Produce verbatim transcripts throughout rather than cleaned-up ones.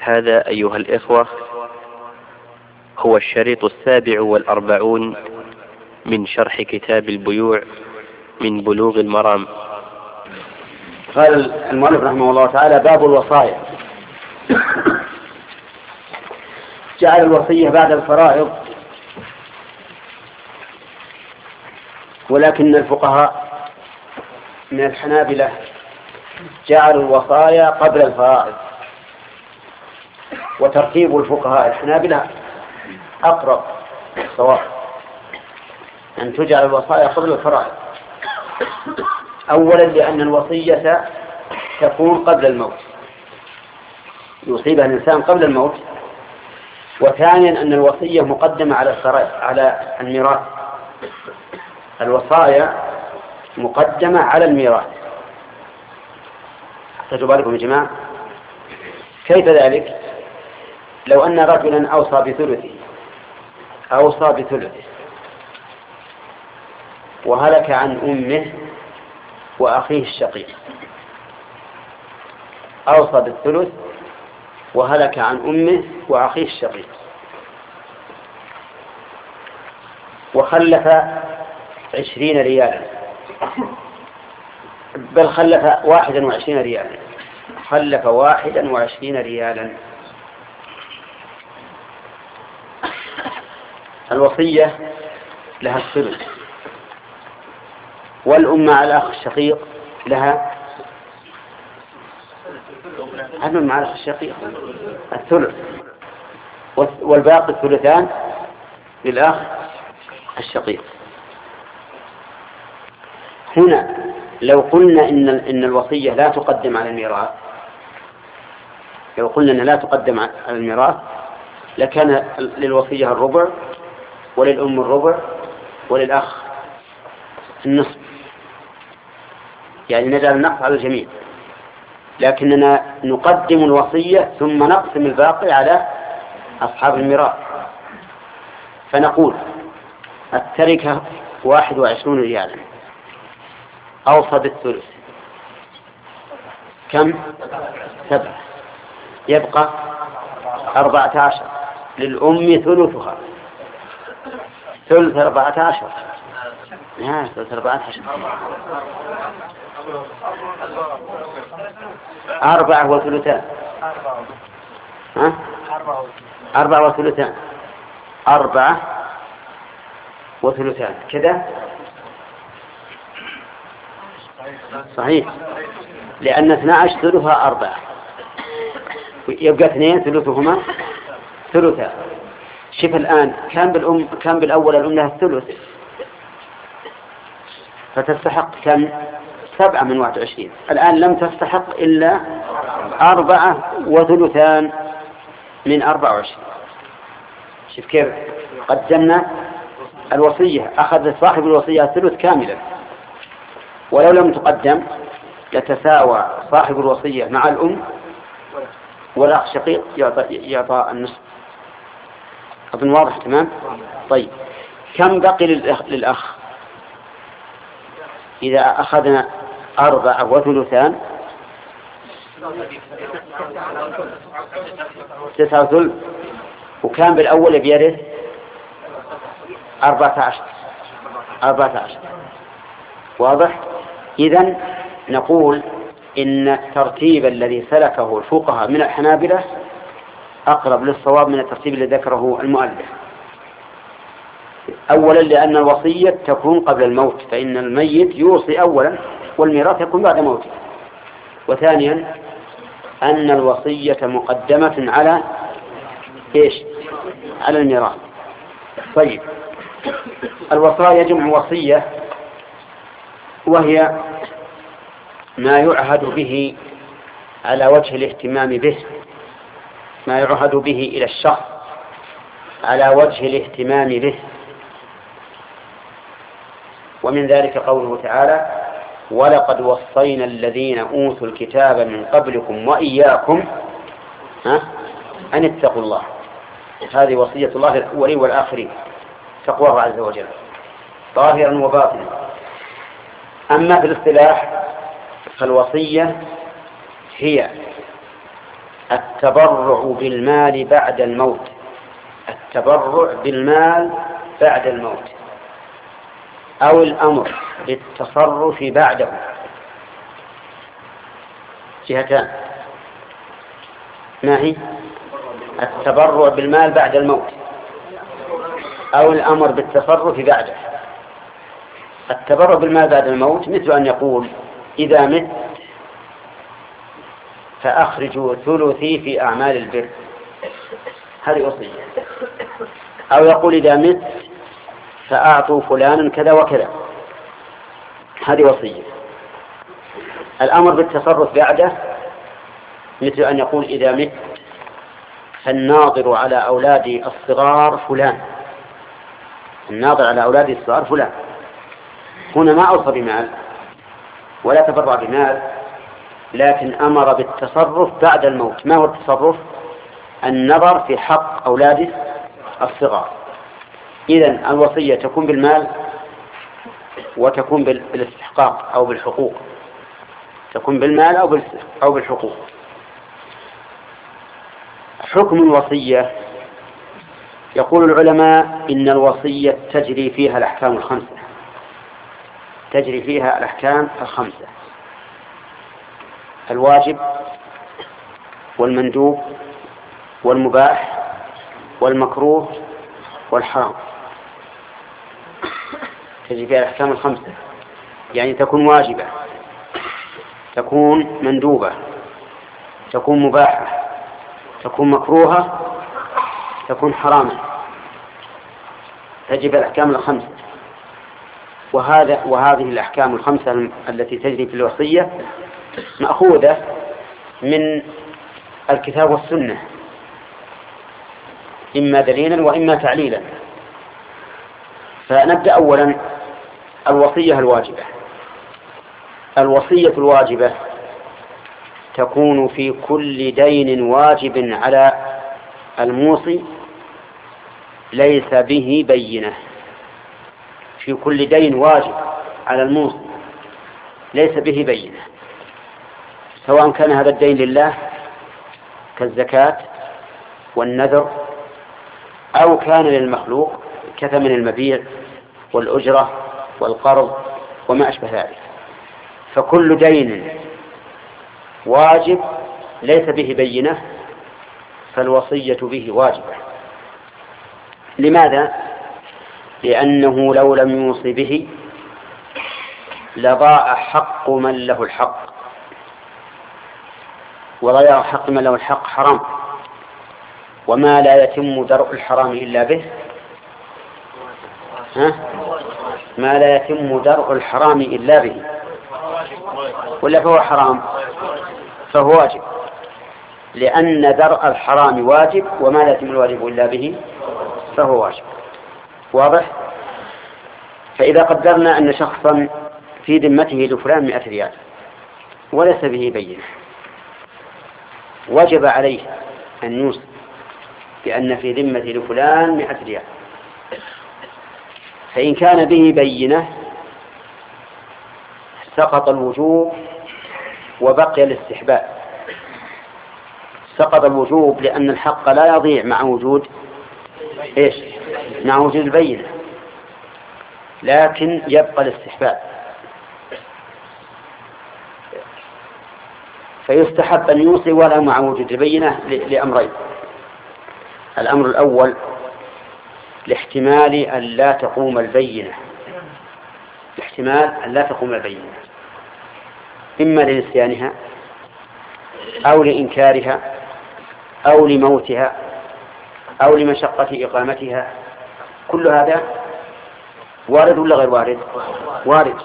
هذا أيها الإخوة هو الشريط السابع والأربعون من شرح كتاب البيوع من بلوغ المرام. قال المؤلف رحمه الله تعالى: باب الوصايا. جعل الوصية بعد الفرائض، ولكن الفقهاء من الحنابلة جعلوا الوصايا قبل الفرائض، وترتيب الفقهاء الحنابلة أقرب الصواب، أن تجعل الوصايا قبل الفرائض. أولا لأن الوصية تكون قبل الموت، يصيبها الإنسان قبل الموت. وثانيا أن الوصية مقدمة على على الميراث، الوصايا مقدمة على الميراث. احتجوا بالكم يا جماعة. كيف ذلك؟ لو أن رجلا أوصى بثلثه أوصى بثلثه وهلك عن أمه وأخيه الشقيق، أوصى بالثلث وهلك عن أمه وأخيه الشقيق، وخلف عشرين ريالا، بل خلف واحدا وعشرين ريالا، خلف واحدا وعشرين ريالا. الوصية لها الثلث، والأم مع الأخ الشقيق لها الأم مع الأخ الشقيق الثلث، والباقي الثلثان للأخ الشقيق. هنا لو قلنا إن إن الوصية لا تقدم على الميراث، لو قلنا إن لا تقدم على الميراث لكان للوصية الربع، وللأم الربع، وللأخ النصف، يعني نجعل النقص على الجميع. لكننا نقدم الوصية ثم نقسم الباقي على أصحاب الميراث، فنقول التركة واحد وعشرون ريالا، أوصى بالثلث كم؟ سبعة، يبقى أربعة عشر، للأم ثلثها، ثلث أربعة عشر، ها ثلث أربعة عشر، أربعة وثلثان، ها أربعة وثلثان، أربعة وثلثان كذا صحيح، لأن اثنا عشر ثلثها أربعة، يبقى اثنين ثلثهما ثلثا. شوف الآن كان بالأم كان بالأول الأم لها الثلث، فتستحق كم؟ سبعة من واحد وعشرين. الآن لم تستحق إلا أربعة وثلثان من أربعة وعشرين. شوف كيف قدمنا الوصية، أخذ صاحب الوصية الثلث كاملا، ولو لم تقدم لتساوى صاحب الوصية مع الأم، والأخ شقيق يعطى, يعطى النصف. أظن واضح تمام؟ طيب كم بقي للأخ, للأخ؟ إذا أخذنا أربعة وثلثان تسعة ثلث، وكان بالأول بيرث أربعة عشر أربعة عشر. واضح؟ إذن نقول إن الترتيب الذي سلكه الفقهاء من الحنابلة أقرب للصواب من الترتيب الذي ذكره المؤلف. أولا لأن الوصية تكون قبل الموت، فإن الميت يوصي أولا والميراث يكون بعد موته. وثانيا أن الوصية مقدمة على إيش؟ على الميراث. طيب الوصايا جمع وصية، وهي ما يعهد به على وجه الاهتمام به، ما يعهد به إلى الشخص على وجه الاهتمام به. ومن ذلك قوله تعالى: ولقد وصينا الذين أوتوا الكتاب من قبلكم وإياكم أن اتقوا الله. هذه وصية الله للأولين والآخرين، تقواه عز وجل ظاهرا وباطنا. أما في الاصطلاح فالوصية هي التبرع بالمال بعد الموت، التبرع بالمال بعد الموت، أو الأمر بالتصرف بعده. جهتان، ما هي؟ التبرع بالمال بعد الموت أو الأمر بالتصرف بعده. التبرع بالمال بعد الموت مثل أن يقول إذا مت فأخرجوا ثلثي في أعمال البر، هذه وصية. أو يقول إذا مت فأعطوا فلانا كذا وكذا، هذه وصية. الأمر بالتصرف بعده مثل أن يقول إذا مت فالناظر على أولادي الصغار فلان، الناظر على أولادي الصغار فلان. هنا ما أوصى بمال ولا تبرع بمال، لكن أمر بالتصرف بعد الموت. ما هو التصرف؟ النظر في حق أولاده الصغار. إذن الوصية تكون بالمال وتكون بالاستحقاق أو بالحقوق، تكون بالمال أو بالحقوق. حكم الوصية، يقول العلماء إن الوصية تجري فيها الأحكام الخمسة، تجري فيها الأحكام الخمسة: الواجب والمندوب والمباح والمكروه والحرام، تجري فيها الأحكام الخمسة. يعني تكون واجبة، تكون مندوبة، تكون مباحة، تكون مكروهة، تكون حراما، تجب الأحكام الخمسة. وهذا وهذه الأحكام الخمسة التي تجري في الوصية مأخوذة من الكتاب والسنة، إما دليلا وإما تعليلا. فنبدأ أولا الوصية الواجبة. الوصية الواجبة تكون في كل دين واجب على الموصي ليس به بينة، في كل دين واجب على الموصي ليس به بينة، سواء كان هذا الدين لله كالزكاة والنذر، أو كان للمخلوق كثمن المبيع والأجرة والقرض وما أشبه ذلك. فكل دين واجب ليس به بينة فالوصية به واجبة. لماذا؟ لأنه لو لم يوصي به لضاع حق من له الحق، وضياع حق من له الحق حرام، وما لا يتم درء الحرام إلا به، ها؟ ما لا يتم درء الحرام إلا به، ولا فهو حرام؟ فهو واجب، لأن درء الحرام واجب، وما لا يتم الواجب إلا به فهو واجب. واضح؟ فإذا قدرنا أن شخصا في ذمته لفلان مئة ريال وليس به بينة، وجب عليه أن يوصي بأن في ذمة لفلان مئة ريال. فإن كان به بينة سقط الوجوب وبقي الاستحباب. سقط الوجوب لأن الحق لا يضيع مع وجود إيش؟ مع وجود البينة، لكن يبقى الاستحباب. فيستحب أن يوصي ولا مع وجود البينة لأمرين: الأمر الأول لاحتمال أن لا تقوم البينة، لاحتمال أن لا تقوم البينة، إما لنسيانها أو لإنكارها أو لموتها أو لمشقة إقامتها. كل هذا وارد ولا غير وارد؟ وارد.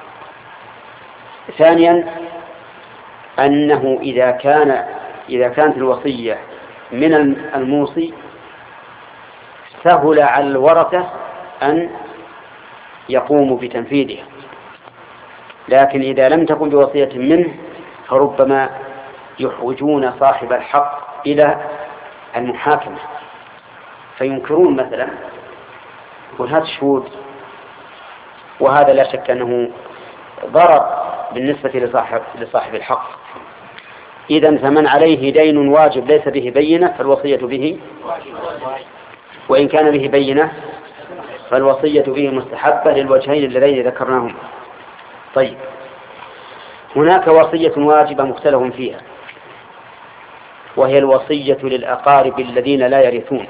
ثانيا أنه إذا كان إذا كانت الوصية من الموصي سهل على الورثة أن يقوموا بتنفيذها، لكن إذا لم تكن بوصية منه فربما يحوجون صاحب الحق إلى المحاكمة، فينكرون مثلا وهذا الشهود، وهذا لا شك أنه ضرر بالنسبة لصاحب, لصاحب الحق. إذن فمن عليه دين واجب ليس به بينة فالوصية به، وإن كان به بينة فالوصية به مستحبة للوجهين اللذين ذكرناهما. طيب، هناك وصية واجبة مختلف فيها، وهي الوصية للأقارب الذين لا يرثون.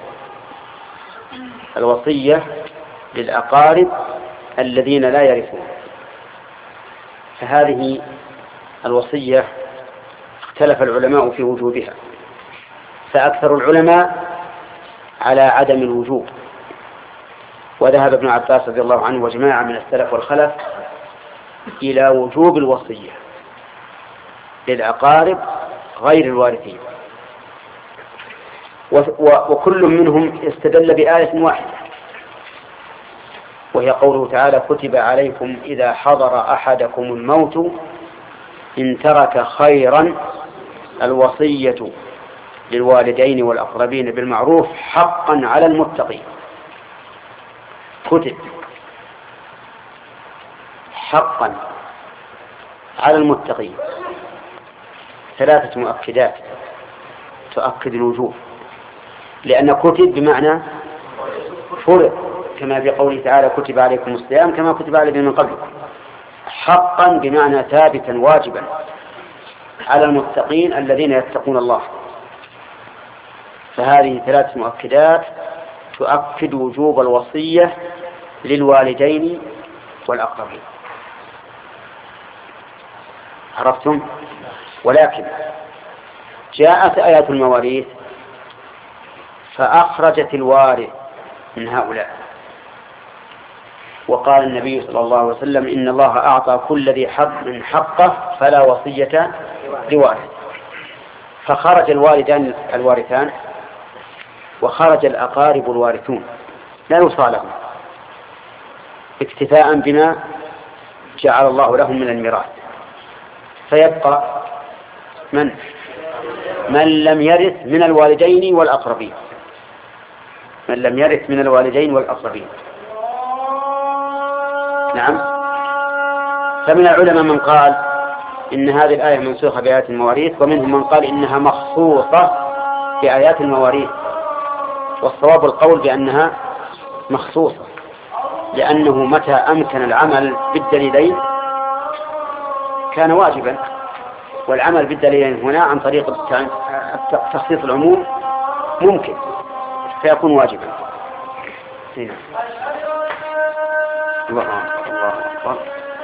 الوصية للأقارب الذين لا يرثون، فهذه الوصية اختلف العلماء في وجوبها، فأكثر العلماء على عدم الوجوب، وذهب ابن عباس رضي الله عنه وجماعة من السلف والخلف إلى وجوب الوصية للأقارب غير الوارثين، وكل منهم استدل بآية واحدة، وهي قوله تعالى: كتب عليكم إذا حضر أحدكم الموت إن ترك خيرا الوصية للوالدين والأقربين بالمعروف حقا على المتقين. كتب حقا على المتقين، ثلاثة مؤكدات تؤكد الوجوب، لأن كتب بمعنى فرض، كما في قوله تعالى: كتب عليكم الصيام كما كتب على الذين من قبلكم. حقا بمعنى ثابتا واجبا على المتقين الذين يتقون الله. فهذه ثلاث مؤكدات تؤكد وجوب الوصية للوالدين والأقربين. عرفتم؟ ولكن جاءت آيات المواريث فأخرجت الوارث من هؤلاء، وقال النبي صلى الله عليه وسلم: إن الله أعطى كل ذي حق من حقه فلا وصية لوارث. فخرج الوالدان الوارثان وخرج الأقارب الوارثون، لا يوصى لهم، اكتفاء بما جعل الله لهم من الميراث. فيبقى من من لم يرث من الوالدين والأقربين، من لم يرث من الوالدين والأقربين. نعم. فمن العلماء من قال إن هذه الآية منسوخة بآيات المواريث، ومنهم من قال إنها مخصوصة بآيات المواريث، والصواب القول بأنها مخصوصة، لأنه متى أمكن العمل بالدليلين كان واجبا، والعمل بالدليلين هنا عن طريق تخصيص العموم ممكن فيكون واجبا. هنا. الله الله الله.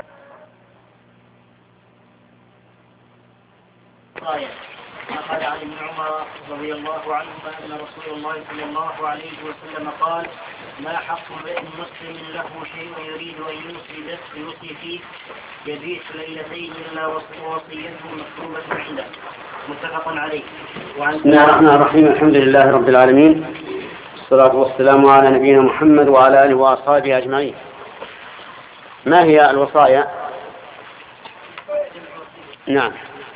قال عن ابن عمر رضي الله عنهما أن رسول الله صلى الله عليه وسلم قال: ما حق امرئ مسلم له شيء يريد أن يوصي يوصي فيه يبيت ليلتين إلا وصيته مكتوبة عنده، متفق عليه. بسم الله الرحمن الرحيم، الحمد لله رب العالمين، والصلاة والسلام على نبينا محمد وعلى آله وأصحابه أجمعين. ما هي الوصايا؟ نعم.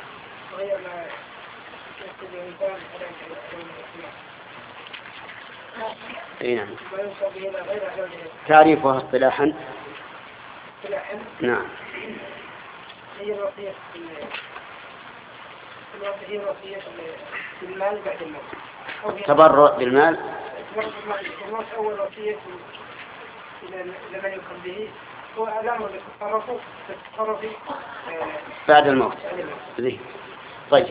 نعم. تعريفها اصطلاحا؟ نعم. هي الوصية هي الوصية بالمال بعد الموت. تبرع بالمال. الموت أول وصية لمن يقوم به هو الأمر بالتصرف بالتصرف بعد الموت. ذي. طيب.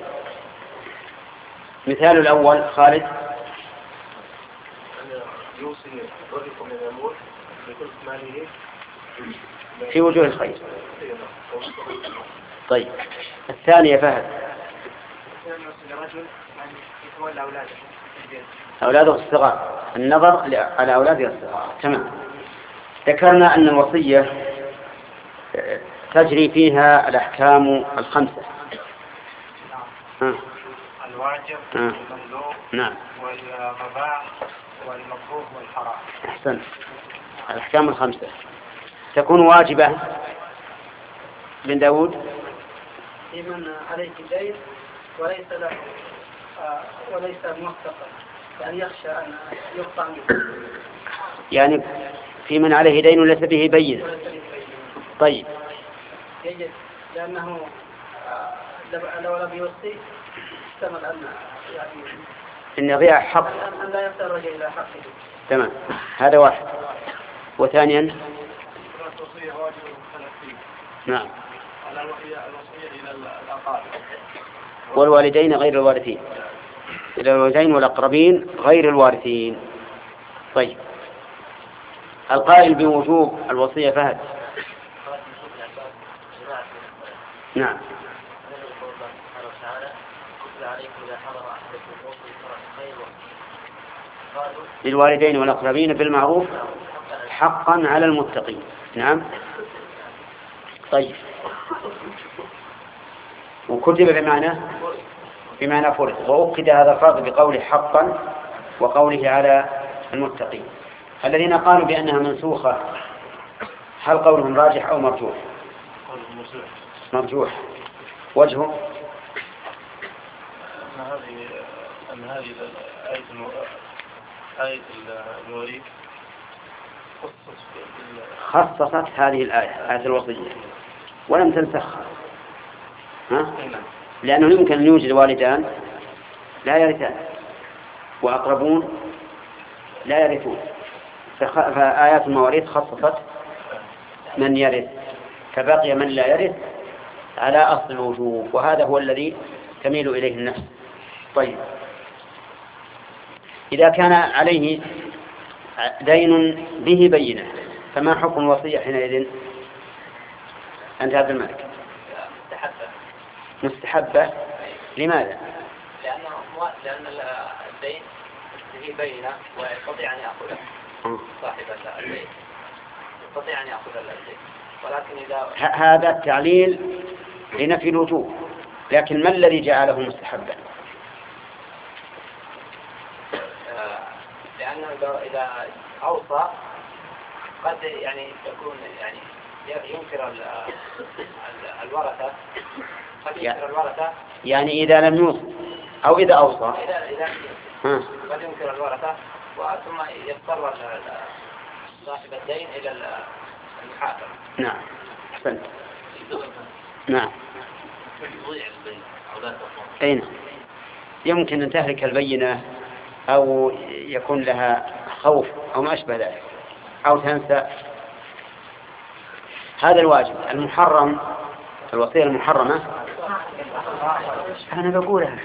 مثال الأول خالد. يوصي الرزق من الموت بكل ماله في وجوه الخير. طيب. الثانية فهد. أولاده الصغار، النظر على أولاده الصغار. تمام. ذكرنا أن الوصية تجري فيها الأحكام الخمسة. الواجب والمندوب نعم والمباح والمكروه والحرام. أحسن. الأحكام الخمسة تكون واجبة. بن داود. لمن عليه دين وليس له وليس موثقا، يعني يخشى أن يقطع منه. يعني في من عليه دين وليس به بين. طيب. يجب لأنه لو لم يوصي احتمل أن يعني إن يضيع حق أن لا يفترج إلى حقه. تمام، هذا واحد. وثانيا نعم والوالدين غير الوارثين، إلى الوالدين والأقربين غير الوارثين. طيب، القائل بوجوب الوصية فهد. نعم. للوالدين والأقربين بالمعروف حقا على المتقين. نعم. طيب، وكتب بمعنى بمعنى فرض، وأكد هذا الفرض بقوله حقا وقوله على المتقين. الذين قالوا بأنها منسوخة هل قولهم راجح أو مرجوح؟ مرجوح. وجهه أن هذه أن هذه الآية آية المواريث خصصت هذه الآية آية الوصية ولم تنسخها، ها؟ لأنه يمكن أن يوجد والدان لا يرثان وأقربون لا يرثون، فآيات المواريث خصصت من يرث، فبقي من لا يرث على أصل الوجوب، وهذا هو الذي تميل إليه النفس. طيب، إذا كان عليه دين به بينة فما حكم الوصية حينئذ؟ أنت عبد الملك. مستحبة. مستحبة لماذا؟ لأنه لأن الدين به بينة ويستطيع أن يأخذه صاحب الدين، يستطيع أن يأخذ الدين، ولكن إذا هذا التعليل لنفي الوجوب، لكن ما الذي جعله مستحبا؟ لأنه إذا أوصى قد يعني يكون يعني ينكر الورثة، قد ينكر الورثة يعني إذا لم يوصي أو إذا أوصى إذا إذا قد ينكر الورثة وثم يضطر صاحب الدين إلى المحاكمة. نعم، أحسنت. نعم. أين يمكن أن تهلك البينة أو يكون لها خوف أو ما أشبه ذلك أو تنسى. هذا الواجب المحرم، الوصية المحرمة أنا بقولها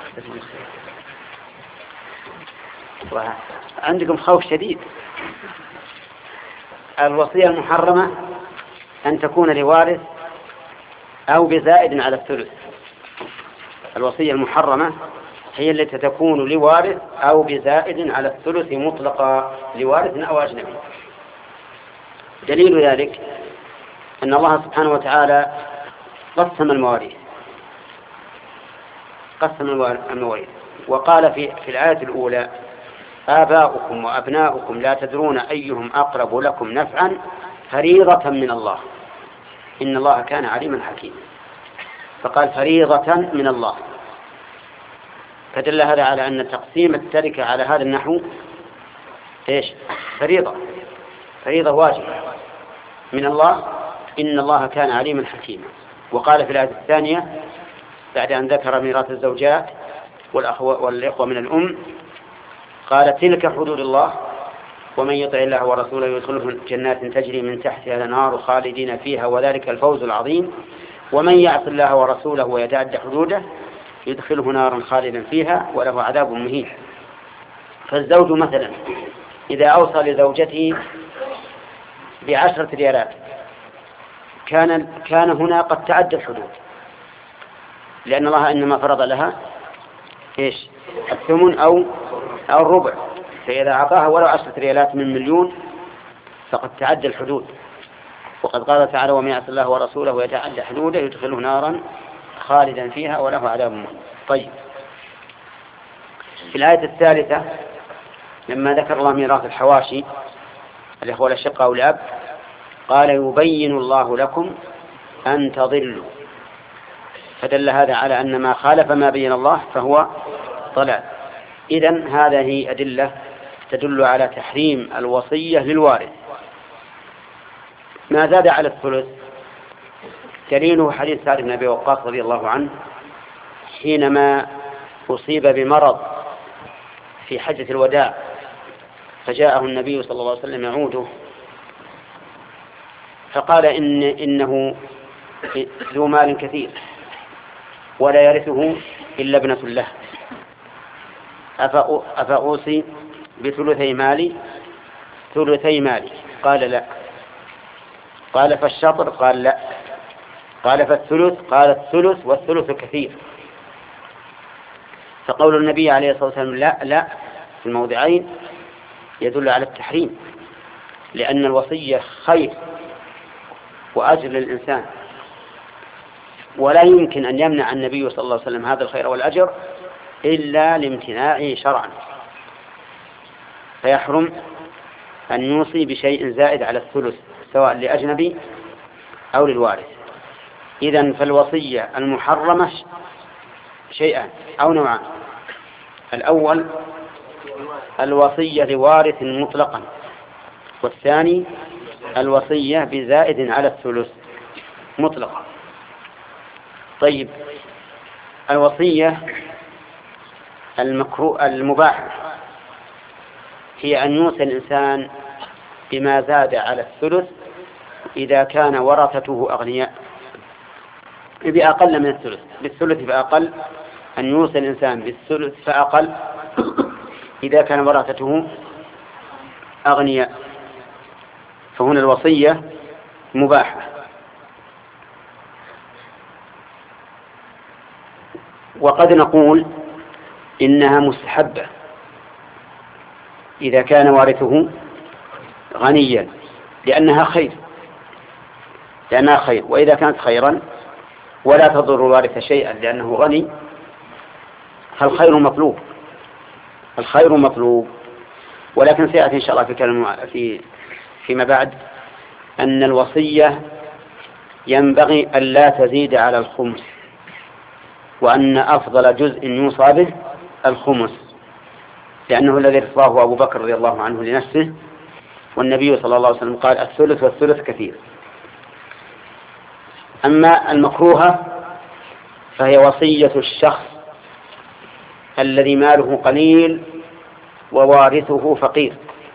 عندكم خوف شديد. الوصية المحرمة أن تكون لوارث أو بزائد على الثلث. الوصية المحرمة هي التي تكون لوارث أو بزائد على الثلث مطلقا، لوارث أو أجنبي. دليل ذلك أن الله سبحانه وتعالى قسم المواريث قسم المواريث وقال في في الآية الأولى: آباؤكم وأبناؤكم لا تدرون أيهم أقرب لكم نفعا فريضة من الله إن الله كان عليما حكيما. فقال فريضة من الله، فدل هذا على أن تقسيم التركة على هذا النحو إيش؟ فريضة فريضة واجبة من الله إن الله كان عليما حكيما. وقال في الآية الثانية بعد أن ذكر ميراث الزوجات والإخوة من الأم قال: تلك حدود الله ومن يطع الله ورسوله يدخله جنات تجري من تحتها الأنهار خالدين فيها وذلك الفوز العظيم ومن يعص الله ورسوله ويتعدى حدوده يدخله نارا خالدا فيها وله عذاب مهين. فالزوج مثلا إذا أوصى لزوجته بعشرة ريالات كان كان هنا قد تعدى الحدود، لأن الله إنما فرض لها إيش؟ الثمن أو أو الربع، فإذا أعطاها ولو عشرة ريالات من مليون فقد تعدى الحدود. وقد قال تعالى: ومن يعص الله ورسوله ويتعدى حدوده يدخله نارا خالدا فيها وله عذاب مهين. طيب، في الآية الثالثة لما ذكر الله ميراث الحواشي الإخوة والأشقاء والأب قال: يبين الله لكم أن تضلوا، فدل هذا على أن ما خالف ما بين الله فهو ضلال. إذن هذه أدلة تدل على تحريم الوصية للوارث. ما زاد على الثلث دليله حديث سعد بن أبي وقاص رضي الله عنه حينما أصيب بمرض في حجة الوداع، فجاءه النبي صلى الله عليه وسلم يعوده، فقال إن إنه ذو مال كثير ولا يرثه إلا ابنة له، أفأوصي بثلثي مالي ثلثي مالي؟ قال لا. قال فالشطر؟ قال لا. قال فالثلث؟ قال الثلث والثلث كثير. فقول النبي عليه الصلاة والسلام لا لا في الموضعين يدل على التحريم، لأن الوصية خير وأجر للإنسان، ولا يمكن أن يمنع النبي صلى الله عليه وسلم هذا الخير والأجر إلا لامتناعه شرعا، فيحرم أن يوصي بشيء زائد على الثلث سواء لأجنبي أو للوارث. إذن فالوصية المحرمة شيئان أو نوعان: الأول الوصية لوارث مطلقا، والثاني الوصية بزائد على الثلث مطلقا. طيب، الوصية المكروه المباحة هي أن يوصي الإنسان بما زاد على الثلث إذا كان ورثته أغنياء، بأقل من الثلث، بالثلث فأقل، أن يوصي الإنسان بالثلث فأقل إذا كان ورثته أغنياء، فهنا الوصية مباحة. وقد نقول إنها مستحبة إذا كان وارثه غنيا، لأنها خير لأنها خير وإذا كانت خيرا ولا تضر الوارث شيئا لأنه غني، فالخير مطلوب الخير مطلوب. ولكن سيأتي إن شاء الله في كلام في فيما بعد أن الوصية ينبغي أن لا تزيد على الخمس، وأن أفضل جزء يوصى به الخمس، لأنه الذي ارتضاه أبو بكر رضي الله عنه لنفسه، والنبي صلى الله عليه وسلم قال الثلث والثلث كثير. أما المكروهة فهي وصية الشخص الذي ماله قليل ووارثه فقير،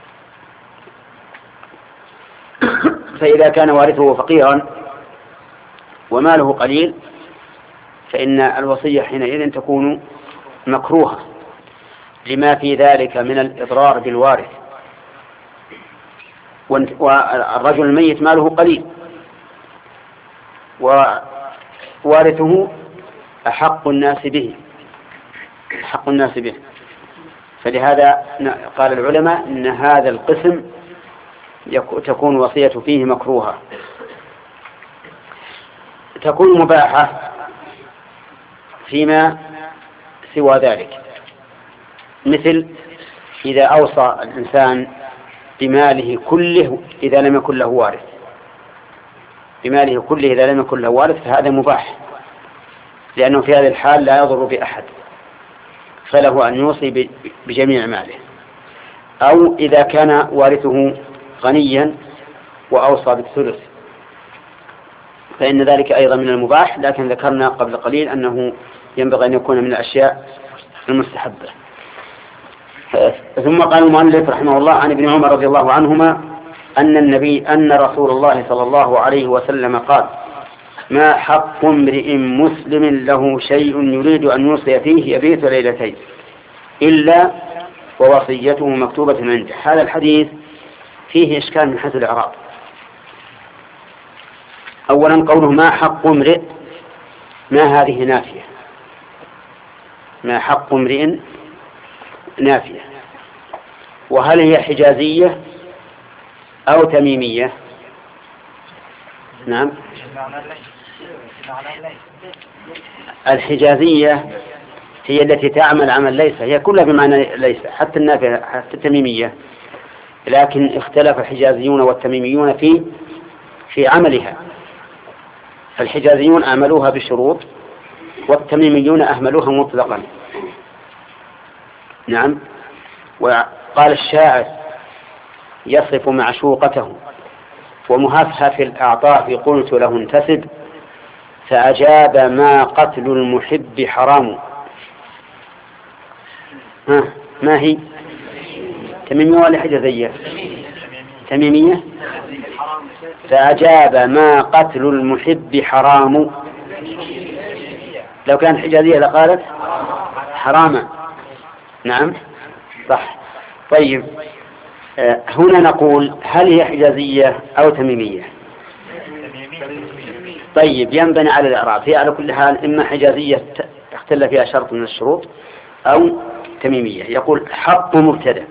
فإذا كان وارثه فقيرا وماله قليل فإن الوصية حينئذ تكون مكروهة لما في ذلك من الإضرار بالوارث، والرجل الميت ماله قليل ووارثه أحق الناس به أحق الناس به فلهذا قال العلماء إن هذا القسم تكون وصية فيه مكروهة. تكون مباحة فيما سوى ذلك، مثل إذا أوصى الإنسان بماله كله إذا لم يكن له وارث بماله كله إذا لم يكن له وارث فهذا مباح، لأنه في هذه الحال لا يضر بأحد، فله أن يوصي بجميع ماله. أو إذا كان وارثه غنيا وأوصى بالثلث فإن ذلك أيضا من المباح، لكن ذكرنا قبل قليل أنه ينبغي أن يكون من الأشياء المستحبة. ثم قال المؤلف رحمه الله عن ابن عمر رضي الله عنهما أن النبي أن رسول الله صلى الله عليه وسلم قال: ما حق امرئ مسلم له شيء يريد أن يوصي فيه يبيت ليلتين إلا ووصيته مكتوبة عنده. هذا الحديث فيه إشكال من حيث الإعراب. أولا قوله ما حق امرئ، ما هذه نافية، ما حق امرئ نافية، وهل هي حجازية أو تميمية؟ نعم، الحجازية هي التي تعمل عمل ليس، هي كلها بمعنى ليس، حتى النافية حتى التميمية، لكن اختلف الحجازيون والتميميون في في عملها، فالحجازيون أعملوها بشروط والتميميون أهملوها مطلقا. نعم. وقال الشاعر يصف معشوقته ومهفهف الأعطاف قلت له انتسب فأجاب ما قتل المحب حرام. ها ما هي تميمية ولا حجازية؟ تميمية. فأجاب ما قتل المحب حرام. لو كانت حجازية لقالت حراما. نعم صح. طيب هنا نقول هل هي حجازية أو تميمية؟ طيب ينبني على الإعراب. هي على كل حال إما حجازية اختل فيها شرط من الشروط أو تميمية. يقول حق مبتدأ.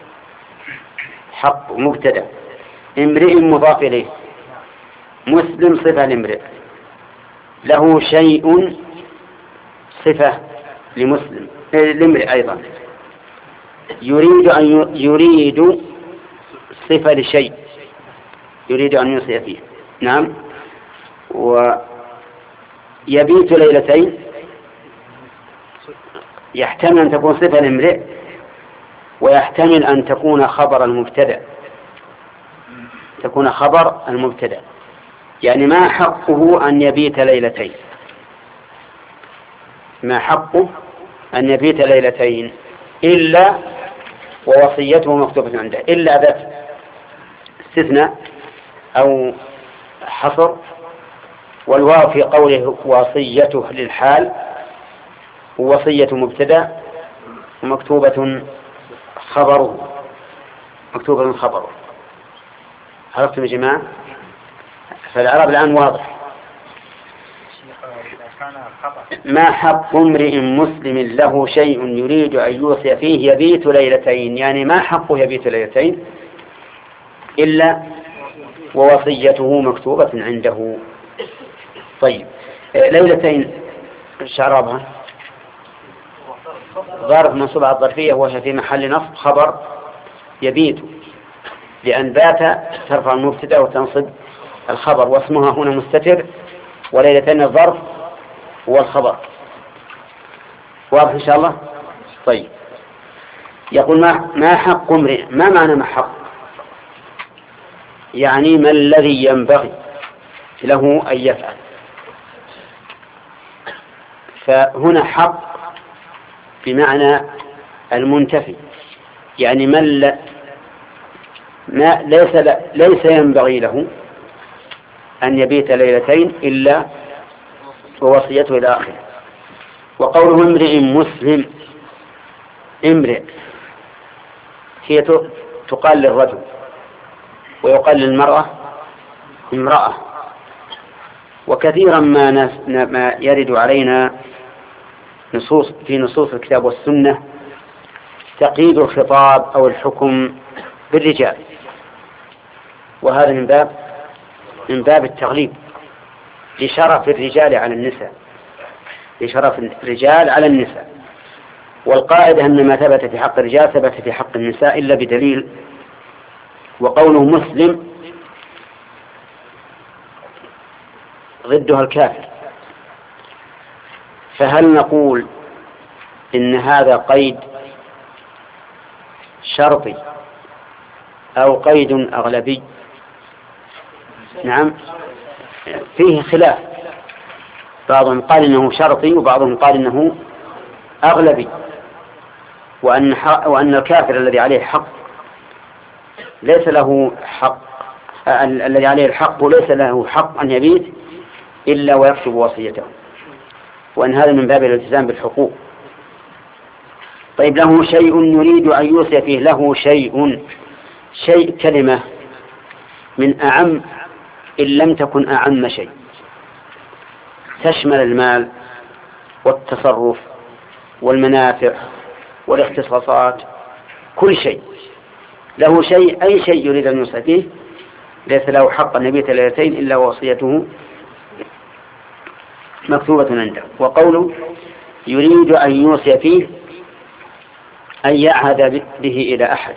حق مبتدأ امرئ مضاف إليه مسلم صفة لامرئ له شيء صفة لمسلم لامرئ أيضا يريد أن يريد صفة لشيء يريد أن يوصي فيه. نعم. ويبيت ليلتين يحتمل أن تكون صفة لامرئ ويحتمل أن تكون خبر المبتدأ تكون خبر المبتدأ يعني ما حقه أن يبيت ليلتين ما حقه أن يبيت ليلتين إلا ووصيته مكتوبة عنده إلا ذات استثناء أو حصر. والواو في قوله وصيته للحال ووصية مبتدأ ومكتوبة خبره مكتوبة خبره. عرفتم يا جماعة؟ فالعرب الآن واضح. ما حق امرئ مسلم له شيء يريد أن يوصي فيه يبيت ليلتين يعني ما حقه يبيت ليلتين إلا ووصيته مكتوبة عنده. طيب ليلتين شعرابها ظرف منصوب على الظرفية وهي في محل نصب خبر يبيت لأن بات ترفع المبتدأ وتنصب الخبر واسمها هنا مستتر وليلتين الظرف هو الخبر. واضح إن شاء الله. طيب يقول ما ما حق امرئ. ما معنى ما حق؟ يعني ما الذي ينبغي له أن يفعل. فهنا حق بمعنى المنتفي يعني من لا ما ليس لا ليس ينبغي له أن يبيت ليلتين إلا ووصيته إلى آخره. وقوله امرئ مسلم امرئ هي تقال للرجل ويقال للمرأة امرأة. وكثيرا ما, ما يرد علينا نصوص في نصوص الكتاب والسنة تقييد الخطاب أو الحكم بالرجال وهذا من باب من باب التغليب لشرف الرجال على النساء لشرف الرجال على النساء. والقاعدة أن ما ثبت في حق الرجال ثبت في حق النساء إلا بدليل. وقوله مسلم ضدها الكافر. فهل نقول إن هذا قيد شرطي أو قيد أغلبي؟ نعم فيه خلاف. بعضهم قال إنه شرطي وبعضهم قال إنه أغلبي وأن, وأن الكافر الذي عليه حق ليس له حق الذي عليه الحق ليس له حق أن يبيت إلا ويكتب وصيته وأن هذا من باب الالتزام بالحقوق. طيب له شيء يريد أن يوصي فيه. له شيء شيء كلمة من أعم إن لم تكن أعم شيء تشمل المال والتصرف والمنافع والاختصاصات كل شيء. له شيء أي شيء يريد أن يوصي فيه ليس له حق أن يبيت ليلتين إلا وصيته مكتوبة عنده. وقوله يريد أن يوصي فيه أن يعهد به إلى أحد.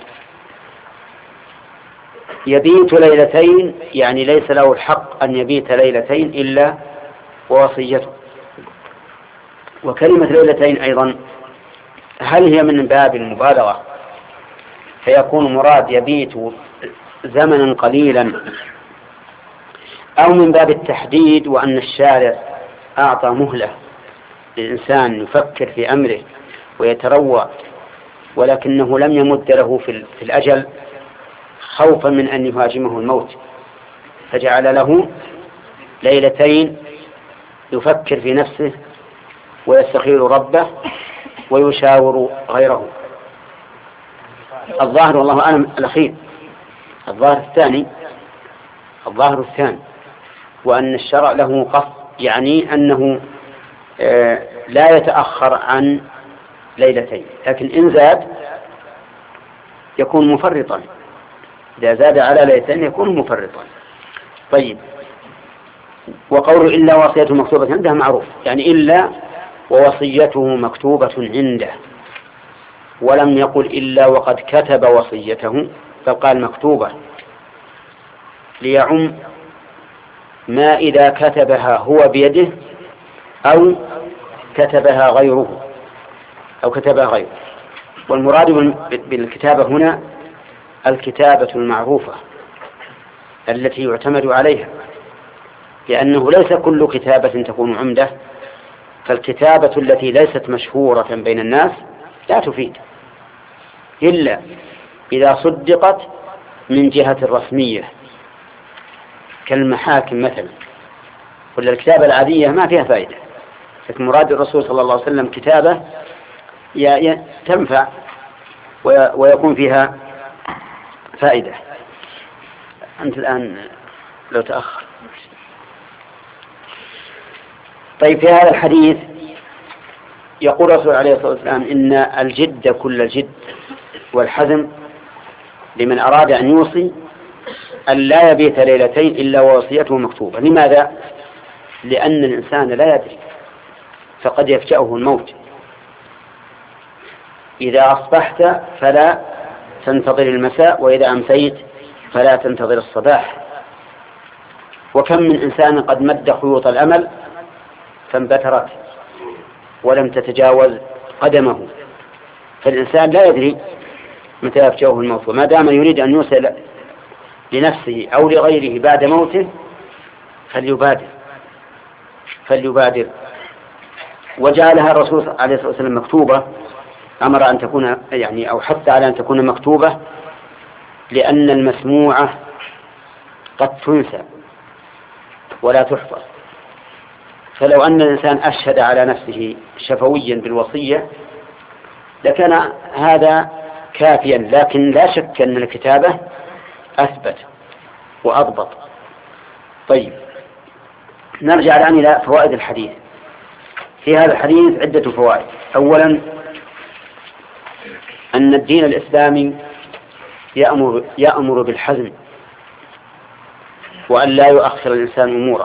يبيت ليلتين يعني ليس له الحق أن يبيت ليلتين إلا ووصيته. وكلمة ليلتين أيضا هل هي من باب المبالغة فيكون مراد يبيت زمنا قليلا أو من باب التحديد وأن الشارع أعطى مهلة للإنسان يفكر في أمره ويتروى، ولكنه لم يمد له في الأجل خوفا من أن يهاجمه الموت، فجعل له ليلتين يفكر في نفسه ويستخير ربه ويشاور غيره. الظاهر والله أعلم الأخير، الظاهر الثاني الظاهر الثاني وأن الشرع له قصد، يعني أنه لا يتأخر عن ليلتين، لكن إن زاد يكون مفرطا، إذا زاد على ليلتين يكون مفرطا. طيب، وقول إلا وصيته مكتوبة عنده معروف، يعني إلا ووصيته مكتوبة عنده، ولم يقل إلا وقد كتب وصيته، فقال مكتوبة ليعم ما إذا كتبها هو بيده أو كتبها غيره أو كتبها غيره. والمراد بالكتابة هنا الكتابة المعروفة التي يعتمد عليها، لأنه ليس كل كتابة تكون عمدة، فالكتابة التي ليست مشهورة بين الناس لا تفيد إلا إذا صدقت من جهة الرسمية كالمحاكم مثلا، ولا الكتابة العادية ما فيها فائدة. لكن مراد الرسول صلى الله عليه وسلم كتابة تنفع ويكون فيها فائدة. أنت الآن لو تأخر. طيب، في هذا الحديث يقول الرسول عليه الصلاة والسلام إن الجد كل الجد والحزم لمن أراد أن يوصي أن لا يبيت ليلتين إلا ووصيته مكتوبة. لماذا؟ لأن الإنسان لا يدري، فقد يفجأه الموت. إذا أصبحت فلا تنتظر المساء، وإذا أمسيت فلا تنتظر الصباح. وكم من إنسان قد مد خيوط الأمل فانبترت ولم تتجاوز قدمه. فالإنسان لا يدري متى يفجأه الموت، وما دام يريد أن يوصل لنفسه أو لغيره بعد موته فليبادر فليبادر وجعلها الرسول عليه الصلاة والسلام مكتوبة، أمر أن تكون يعني أو حتى على أن تكون مكتوبة، لأن المسموعة قد تنسى ولا تحفظ. فلو أن الإنسان أشهد على نفسه شفويا بالوصية لكان هذا كافيا، لكن لا شك أن الكتابة أثبت وأضبط. طيب، نرجع الآن إلى فوائد الحديث. في هذا الحديث عدة فوائد. أولا، أن الدين الإسلامي يأمر, يأمر بالحزم وأن لا يؤخر الإنسان أموره.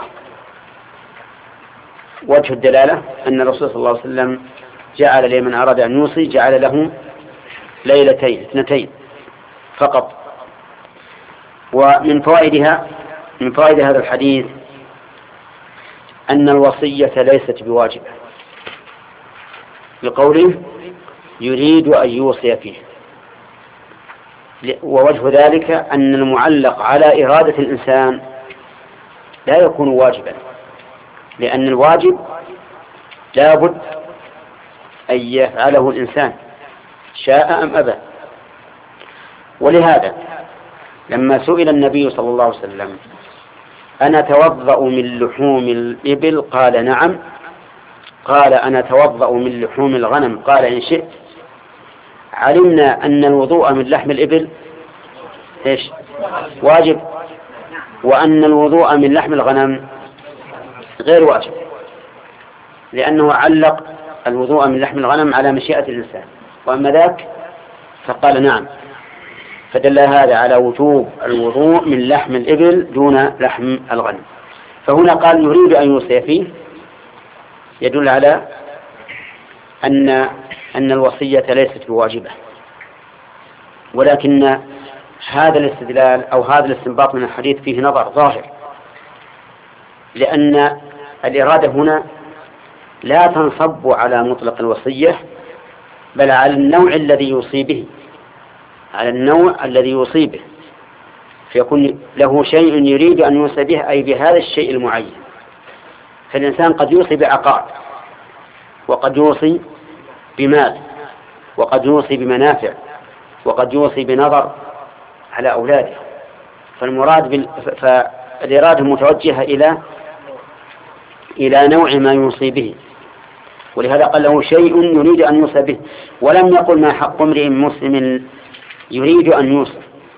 وجه الدلالة أن الرسول صلى الله عليه وسلم جعل لمن أراد أن يوصي جعل له ليلتين اثنتين فقط. ومن فوائدها من فوائد هذا الحديث أن الوصية ليست بواجبة، لقوله يريد أن يوصي فيه. ووجه ذلك أن المعلق على إرادة الإنسان لا يكون واجبا، لأن الواجب لا بد أن يفعله الإنسان شاء أم أبى. ولهذا لما سئل النبي صلى الله عليه وسلم أنا توضأ من لحوم الإبل قال نعم، قال أنا توضأ من لحوم الغنم قال إن شئت، علمنا أن الوضوء من لحم الإبل إيش؟ واجب، وأن الوضوء من لحم الغنم غير واجب، لأنه علق الوضوء من لحم الغنم على مشيئة الإنسان، وأما ذاك فقال نعم، فدل هذا على وجوب الوضوء من لحم الإبل دون لحم الغنم. فهنا قال يريد أن يوصي فيه، يدل على أن أن الوصية ليست بواجبة. ولكن هذا الاستدلال أو هذا الاستنباط من الحديث فيه نظر ظاهر، لأن الإرادة هنا لا تنصب على مطلق الوصية، بل على النوع الذي يوصي به، على النوع الذي يوصي به، فيكون له شيء يريد أن يوصي به أي بهذا الشيء المعين. فالإنسان قد يوصي بعقار، وقد يوصي بمال، وقد يوصي بمنافع، وقد يوصي بنظر على أولاده. فالمراد بال... فالإرادة متوجهة إلى إلى نوع ما يوصي به، ولهذا قال له شيء يريد أن يوصي به، ولم يقل ما حق امرئ مسلم يريد أن يوصي،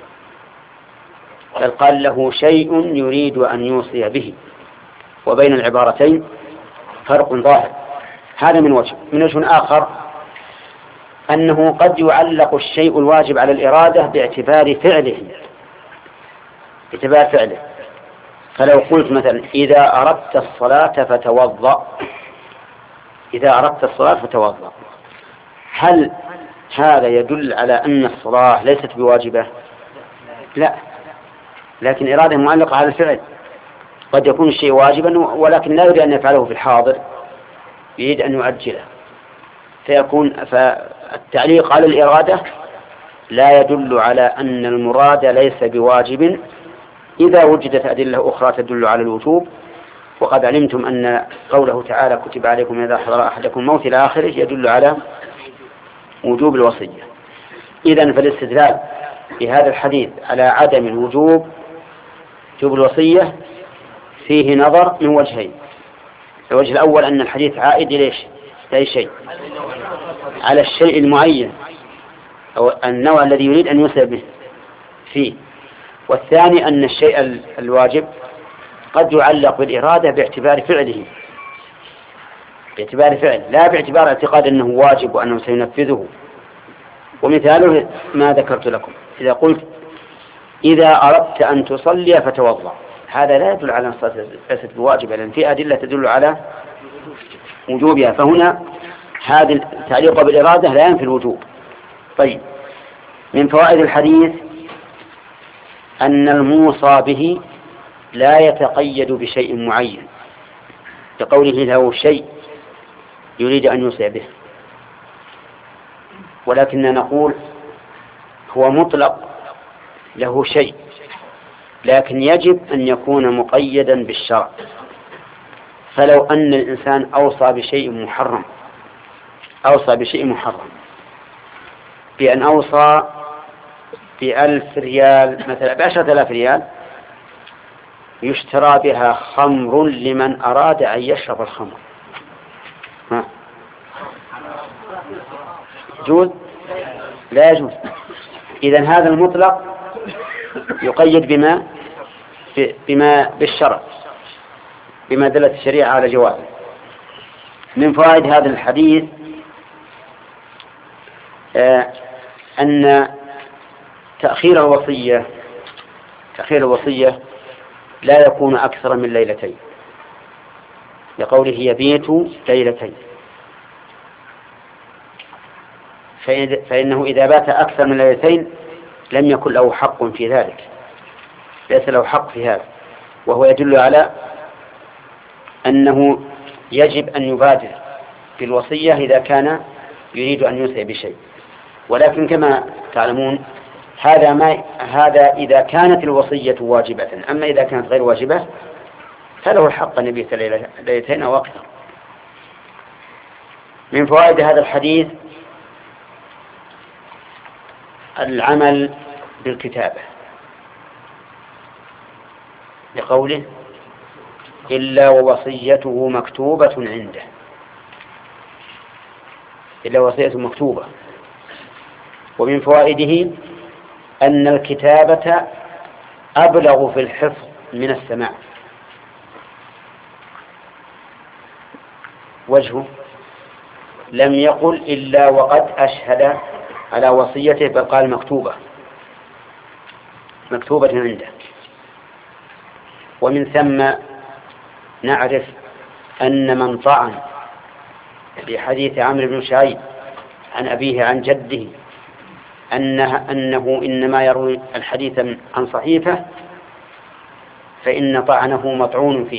بل قال له شيء يريد أن يوصي به، وبين العبارتين فرق ظاهر. هذا من وجه. من وجه آخر أنه قد يعلق الشيء الواجب على الإرادة باعتبار فعله باعتبار فعله فلو قلت مثلا إذا أردت الصلاة فتوضأ، إذا أردت الصلاة فتوضأ، هل هذا يدل على أن الصلاة ليست بواجبة؟ لا، لكن إرادة معلقة على الفعل. قد يكون الشيء واجبا ولكن لا يريد أن يفعله في الحاضر، يريد أن يؤجله، فيكون فالتعليق على الإرادة لا يدل على أن المراد ليس بواجب إذا وجدت أدلة أخرى تدل على الوجوب. وقد علمتم أن قوله تعالى كتب عليكم إذا حضر أحدكم الموت إلى آخره يدل على وجوب الوصية. إذن فالاستدلال بهذا الحديث على عدم الوجوب وجوب الوصية فيه نظر من وجهين. الوجه الأول أن الحديث عائد ليش لأي شيء، على الشيء المعين أو النوع الذي يريد أن يوصي به فيه. والثاني أن الشيء الواجب قد يعلق بالإرادة باعتبار فعله، باعتبار فعل لا باعتبار اعتقاد أنه واجب وأنه سينفذه. ومثاله ما ذكرت لكم، إذا قلت إذا أردت أن تصلي فتوضأ، هذا لا يدل على أن الصلاة ليست بواجبة، لأن في أدلة تدل على وجوبها، فهنا هذا التعليق بالإرادة لا ينفي الوجوب. طيب، من فوائد الحديث أن الموصى به لا يتقيد بشيء معين، كقوله له شيء يريد أن يوصي به، ولكننا نقول هو مطلق له شيء، لكن يجب أن يكون مقيدا بالشرع. فلو أن الإنسان أوصى بشيء محرم أوصى بشيء محرم بأن أوصى بألف ريال مثلا، بعشرة آلاف ريال يشترى بها خمر لمن أراد أن يشرب الخمر، ها يجوز؟ لا يجوز. إذن هذا المطلق يقيد بما بما بالشرع، بما دلت الشريعة على جوازه. من فوائد هذا الحديث آه أن تأخير الوصية تأخير الوصية لا يكون أكثر من ليلتين، لقوله يبيت ليلتين، فإنه إذا بات أكثر من ليلتين لم يكن له حق في ذلك، ليس له حق في هذا، وهو يدل على أنه يجب أن يبادر بالوصية إذا كان يريد أن يوصي بشيء. ولكن كما تعلمون هذا ما هذا إذا كانت الوصية واجبة، أما إذا كانت غير واجبة فله الحق أن يبيت ليلتين أو أكثر. من فوائد هذا الحديث العمل بالكتابة، لقوله إلا ووصيته مكتوبة عنده، إلا وصيته مكتوبة. ومن فوائده أن الكتابة أبلغ في الحفظ من السماع. وجهه لم يقل إلا وقد أشهد على وصيته، بل قال مكتوبة مكتوبة عنده. ومن ثم نعرف أن من طعن بحديث عمرو بن شعيب عن أبيه عن جده أنه, أنه إنما يروي الحديث عن صحيفة، فإن طعنه مطعون فيه.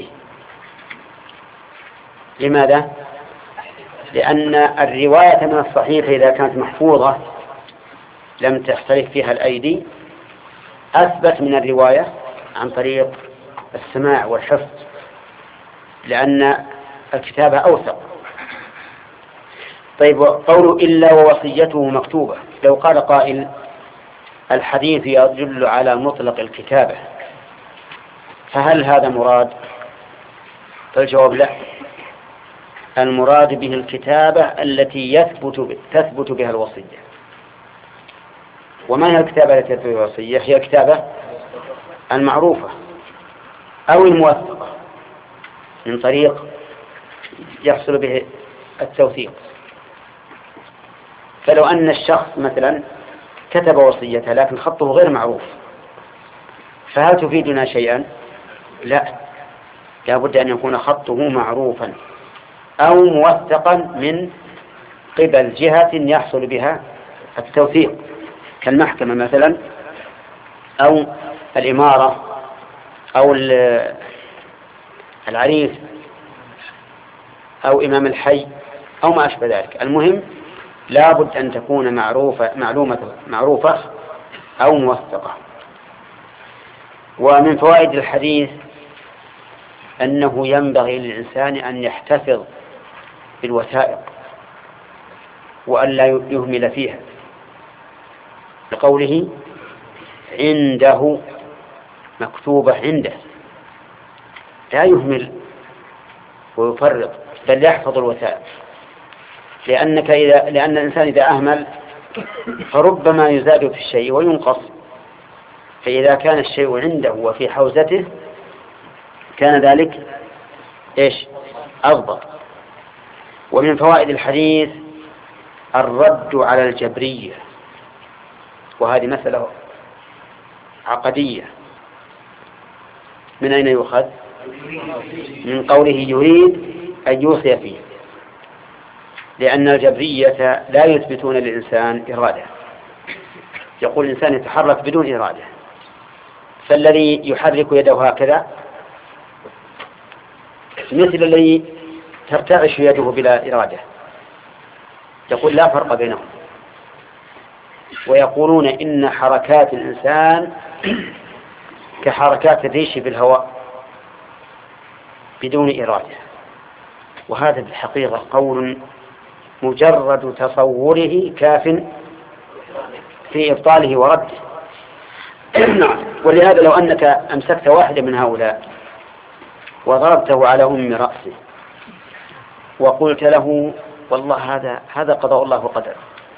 لماذا؟ لأن الرواية من الصحيفة إذا كانت محفوظة لم تختلف فيها الأيدي أثبت من الرواية عن طريق السماع والحفظ، لأن الكتابة أوثق. طيب قوله إلا ووصيته مكتوبة، لو قال قائل الحديث يدل على مطلق الكتابة، فهل هذا مراد؟ فالجواب لا، المراد به الكتابة التي يثبت تثبت بها الوصية. وما هي الكتابة التي تثبت بها الوصية؟ هي الكتابة المعروفة أو الموثقة من طريق يحصل به التوثيق. فلو أن الشخص مثلا كتب وصيته لكن خطه غير معروف، فهل تفيدنا شيئا؟ لا، لا بد أن يكون خطه معروفا أو موثقا من قبل جهة يحصل بها التوثيق، كالمحكمة مثلا أو الإمارة أو العريس أو إمام الحي أو ما أشبه ذلك. المهم لا بد أن تكون معروفة معلومة معروفة أو موثقة. ومن فوائد الحديث أنه ينبغي للإنسان أن يحتفظ بالوثائق وأن لا يهمل فيها، لقوله عنده مكتوبة عنده، لا يهمل ويفرط بل يحفظ الوثائق، لأنك إذا لأن الإنسان إذا أهمل فربما يزاد في الشيء وينقص، فإذا كان الشيء عنده وفي حوزته كان ذلك إيش أضبط. ومن فوائد الحديث الرد على الجبرية، وهذه مسألة عقدية. من أين يؤخذ؟ من قوله يريد أن يوصي فيه، لأن الجبرية لا يثبتون للإنسان إرادة، يقول الإنسان يتحرك بدون إرادة، فالذي يحرك يده هكذا مثل الذي ترتعش يده بلا إرادة، يقول لا فرق بينهم. ويقولون إن حركات الإنسان كحركات الريش في الهواء بدون إرادة، وهذا بالحقيقة قول مجرد تصوره كاف في إبطاله ورده. ولهذا لو أنك أمسكت واحدا من هؤلاء وضربته على أم رأسه وقلت له والله هذا هذا قضاء الله وقدره،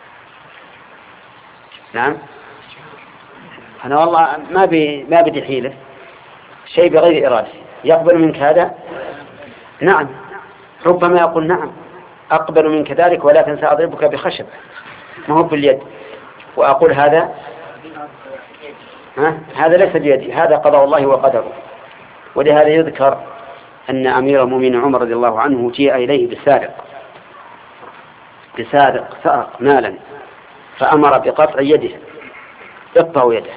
نعم أنا والله ما بي ما بدي حيلة، شيء بغير إرادة، يقبل منك هذا؟ نعم. ربما يقول نعم أقبل منك ذلك ولكن سأضربك بخشبة ما هو باليد، وأقول هذا ها؟ هذا ليس بيدي، هذا قضاء الله وقدره. ولهذا يذكر أن أمير المؤمنين عمر رضي الله عنه جيء إليه بسارق بسارق سرق مالا، فأمر بقطع يده، اقطعوا يده،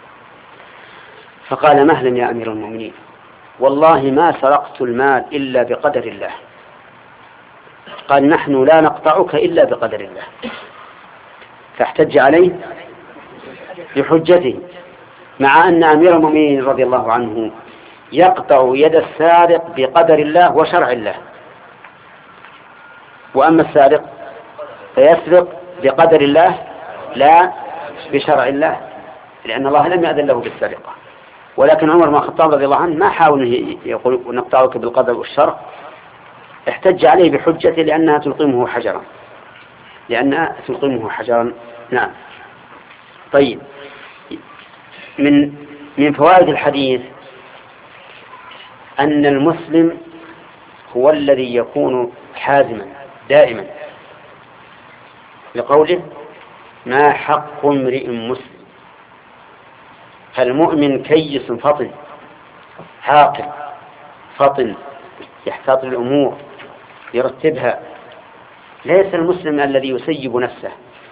فقال مهلا يا أمير المؤمنين، والله ما سرقت المال إلا بقدر الله. قال نحن لا نقطعك إلا بقدر الله، فاحتج عليه بحجته، مع أن أمير المؤمنين رضي الله عنه يقطع يد السارق بقدر الله وشرع الله، وأما السارق فيسرق بقدر الله لا بشرع الله، لأن الله لم يأذن له بالسرقة. ولكن عمر بن الخطاب رضي الله عنه ما حاول يقول نقطعك بالقدر والشرع، احتج عليه بحجته لأنها تلقمه حجرا لأنها تلقمه حجرا نعم. طيب، من من فوائد الحديث أن المسلم هو الذي يكون حازما دائما، لقوله ما حق امرئ مسلم. فالمؤمن كيس فطن عاقل فطن يحتاط الأمور يرتبها، ليس المسلم الذي يسيب نفسه.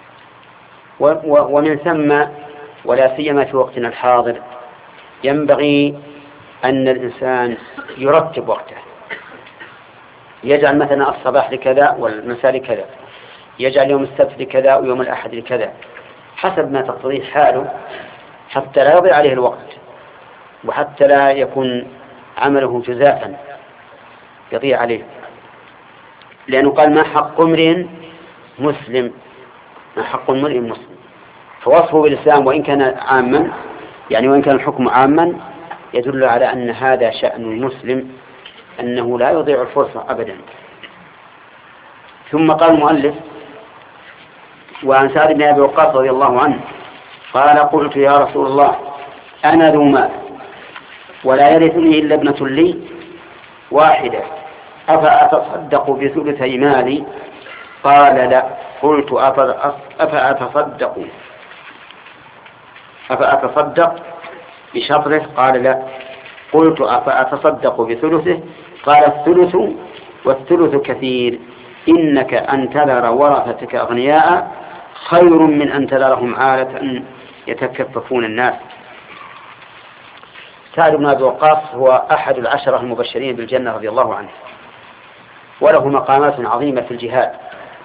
ومن ثم ولا سيما في وقتنا الحاضر ينبغي أن الإنسان يرتب وقته، يجعل مثلا الصباح لكذا والمساء لكذا، يجعل يوم السبت لكذا ويوم الأحد لكذا حسب ما تقتضيه حاله، حتى لا يضيع عليه الوقت وحتى لا يكون عمله جزافا. يضيع عليه، لأنه قال ما حق امرئ مسلم، ما حق امرئ مسلم. فوصفه بالإسلام وإن كان عاما، يعني وإن كان الحكم عاما، يدل على أن هذا شأن المسلم، أنه لا يضيع الفرصة أبدا. ثم قال المؤلف: وعن سعد بن أبي وقاص رضي الله عنه قال: قلت يا رسول الله أنا ذو مال ولا يرثني إلا ابنة لي واحدة، أفأتصدق بثلثي مالي؟ قال: لا. قلت: أفأتصدق أفأتصدق بشطره؟ قال: لا. قلت: أفأتصدق بثلثه؟ قال: الثلث والثلث كثير، إنك أن تذر ورثتك أغنياء خير من أن تذرهم عالة يتكففون الناس. سعد بن أبي وقاص هو أحد العشرة المبشرين بالجنة رضي الله عنه، وله مقامات عظيمة في الجهاد،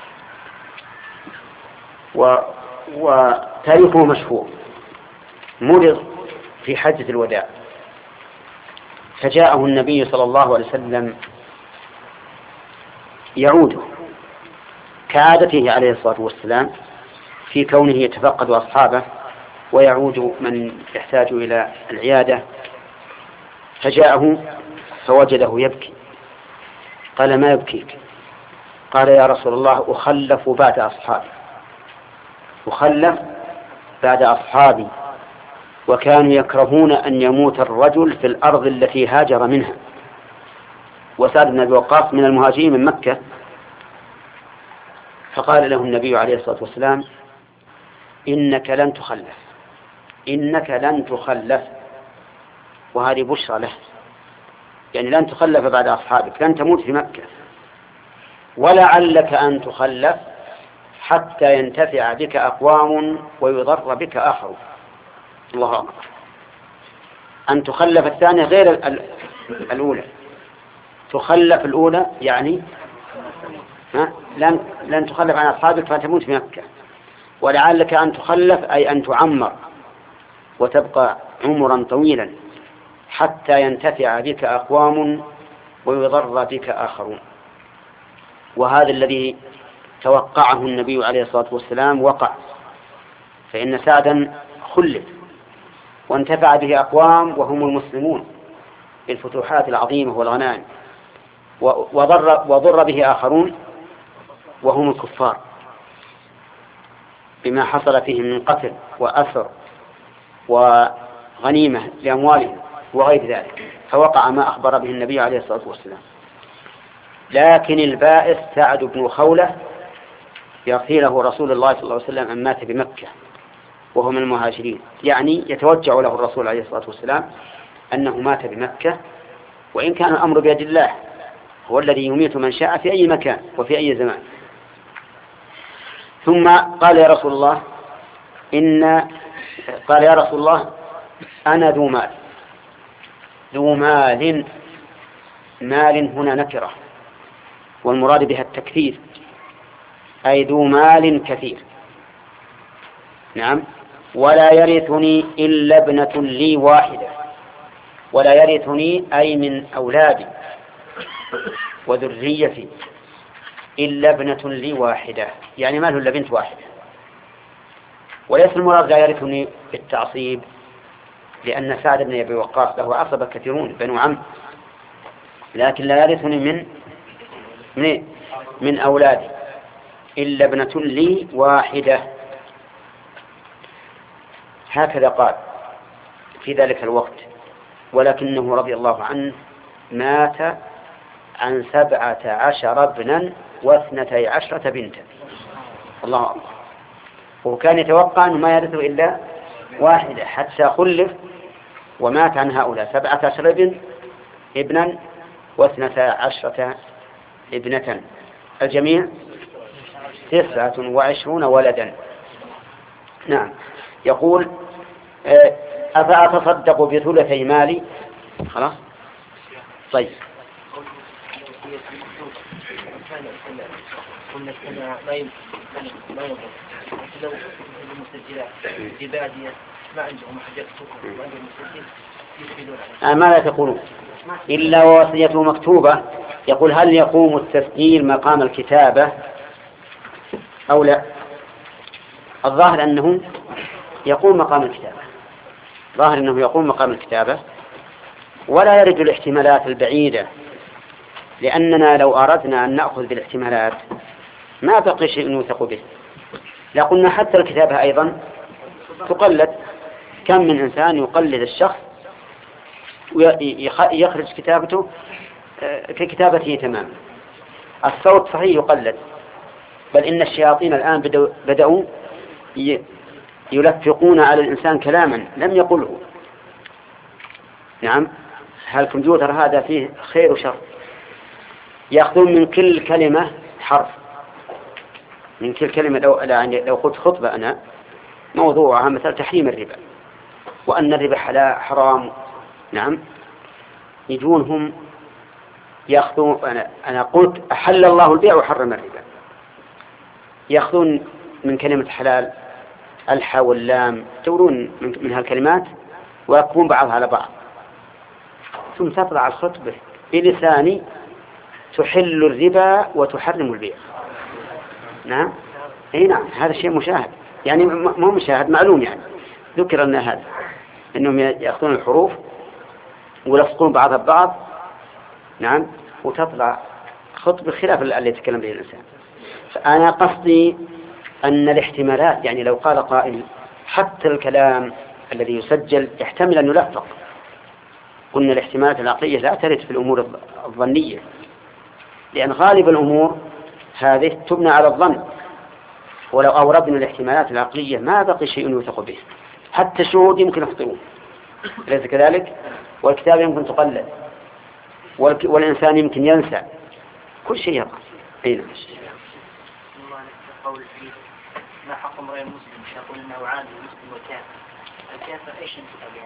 و... وتاريخه مشهور. مرض في حجة الوداع، فجاءه النبي صلى الله عليه وسلم يعوده كعادته عليه الصلاة والسلام في كونه يتفقد أصحابه ويعود من يحتاج إلى العيادة. فجاءه فوجده يبكي، قال: ما يبكيك؟ قال: يا رسول الله أخلف بعد أصحابي أخلف بعد أصحابي وكانوا يكرهون أن يموت الرجل في الأرض التي هاجر منها. وسعد بن أبي وقاص من المهاجرين من مكة. فقال له النبي عليه الصلاة والسلام: إنك لن تخلف إنك لن تخلف وهذه بشرى له، يعني لن تخلف بعد أصحابك، لن تموت في مكة، ولعلك أن تخلف حتى ينتفع بك أقوام ويضر بك آخر. الله أكبر. أن تخلف الثانية غير الأولى. تخلف الأولى يعني ها؟ لن, لن تخلف عن أصحابك فتموت في مكة، ولعلك أن تخلف أي أن تعمر وتبقى عمرا طويلا حتى ينتفع بك أقوام ويضر بك آخرون. وهذا الذي توقعه النبي عليه الصلاة والسلام وقع، فإن سعدا خلف وانتفع به أقوام وهم المسلمون بالفتوحات العظيمة والغنائم، وضر, وضر به آخرون وهم الكفار بما حصل فيهم من قتل وأسر وغنيمة لأموالهم وغير ذلك، فوقع ما أخبر به النبي عليه الصلاة والسلام. لكن البائس سعد بن خولة يغفي له رسول الله صلى الله عليه وسلم أن مات بمكة وهو من المهاجرين، يعني يتوجع له الرسول عليه الصلاة والسلام أنه مات بمكة، وإن كان الأمر بيد الله، هو الذي يميت من شاء في أي مكان وفي أي زمان. ثم قال: يا رسول الله إن قال يا رسول الله أنا ذو مال. ذو مال، مال هنا نكرة والمراد بها التكثير، أي ذو مال كثير. نعم. ولا يرثني إلا ابنة لي واحدة. ولا يرثني أي من أولادي وذريتي إلا ابنة لي واحدة، يعني ما له إلا بنت واحدة. وليس المراد لا يرثني بالتعصيب، لأن سعد بن أبي وقاص له عصبة كثيرون بنو عم، لكن لا يرثني من من, من أولادي إلا ابنة لي واحدة. هكذا قال في ذلك الوقت، ولكنه رضي الله عنه مات عن سبعة عشر ابنا واثنتي عشرة بنتا. الله أكبر. وكان يتوقع أنه ما يرثه إلا واحدة حتى خلف ومات عن هؤلاء سبعة عشر ابن ابنا واثنتا عشرة ابنة، الجميع تسعة وعشرون ولدا. نعم. يقول: أفأتصدق بثلثي مالي؟ خلاص. طيب. كان قلنا كان ما يمكن ما يضر لو المسجلات في بادية ما عندهم حاجات سكر ما عندهم مسجل يفيدون عليه. ماذا تقولون؟ إلا وصيته مكتوبة. يقول هل يقوم التسجيل مقام الكتابة أو لا؟ الظاهر أنه يقوم مقام الكتابة، ظاهر أنه يقوم مقام الكتابة، ولا يرد الاحتمالات البعيدة، لأننا لو أردنا أن نأخذ بالاحتمالات ما بقي شيء نوثق به. لقلنا حتى الكتابة أيضا تقلد، كم من إنسان يقلد الشخص ويخرج كتابته ككتابته تماما. الصوت صحيح يقلد، بل إن الشياطين الآن بدأوا يلفقون على الإنسان كلاما لم يقله. نعم، هالكمبيوتر هذا فيه خير وشر، يأخذون من كل كلمة حرف، من كل كلمة. لو, لو قلت خطبة أنا موضوعها مثل تحريم الربا وأن الربا حرام، نعم، يجونهم يأخذون، أنا, أنا قلت أحل الله البيع وحرم الربا، يأخذون من كلمة حلال الحا واللام، تورون من, من هالكلمات ويكون بعضها على بعض، ثم تطلع الخطبة بلساني تحل الربا وتحرم البيع. نعم، اي نعم، هذا شيء مشاهد، يعني مو مشاهد، معلوم، يعني ذكر لنا هذا، انهم ياخذون الحروف ويلصقون بعضها ببعض، نعم، وتطلع خطبة خلاف اللي يتكلم به الانسان. فانا قصدي ان الاحتمالات، يعني لو قال قائل حتى الكلام الذي يسجل يحتمل ان يلفق، قلنا الاحتمالات العقلية لا ترد في الامور الظنية، لأن غالب الأمور هذه تبنى على الظن، ولو أوردنا الاحتمالات العقلية ما بقي شيء يوثق به. حتى الشهود يمكن يخطئون، أليس كذلك؟ والكتاب يمكن تقلد، والإنسان يمكن ينسى، كل شيء يقع. أين ما حق امرئ مسلم؟ يقول نوعان، المسلم والكافر. الكافر ايش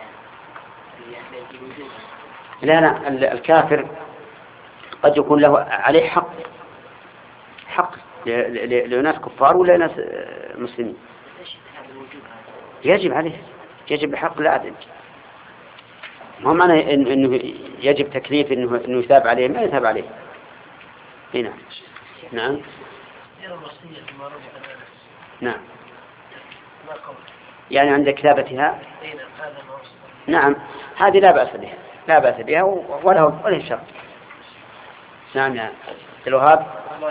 يعني؟ لا لا، الكافر قد يكون له عليه حق، حق لناس كفار ولا ناس مسلمين، يجب عليه، يجب بحق العدل. ما معنى انه يجب تكليف انه انه يثاب عليه، ما يثاب عليه. هنا نعم نعم، يعني عند كتابتها نعم، هذه لا بأس بها، لا بأس بها ولا ولا شر. نعم يا الوهاب.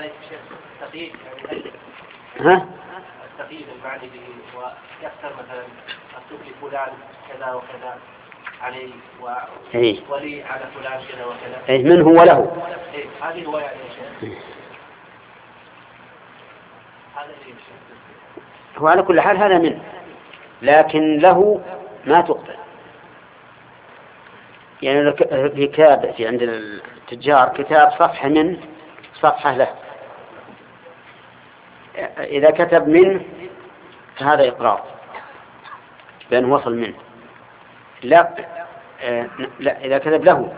ها؟ التقييد المعني به ويختار مثلا أكتب لفلان كذا وكذا عليه ولي على فلان كذا وكذا. إيه، من هو له؟ إيه، هذه هو يعني شيء. هذا شيء. هو على كل حال هذا منه، لكن له ما تقبل. يعني في كتاب في عند التجار كتاب صفحة من صفحة له، إذا كتب منه فهذا إقرار بأنه وصل منه. لا آه لا، إذا كتب له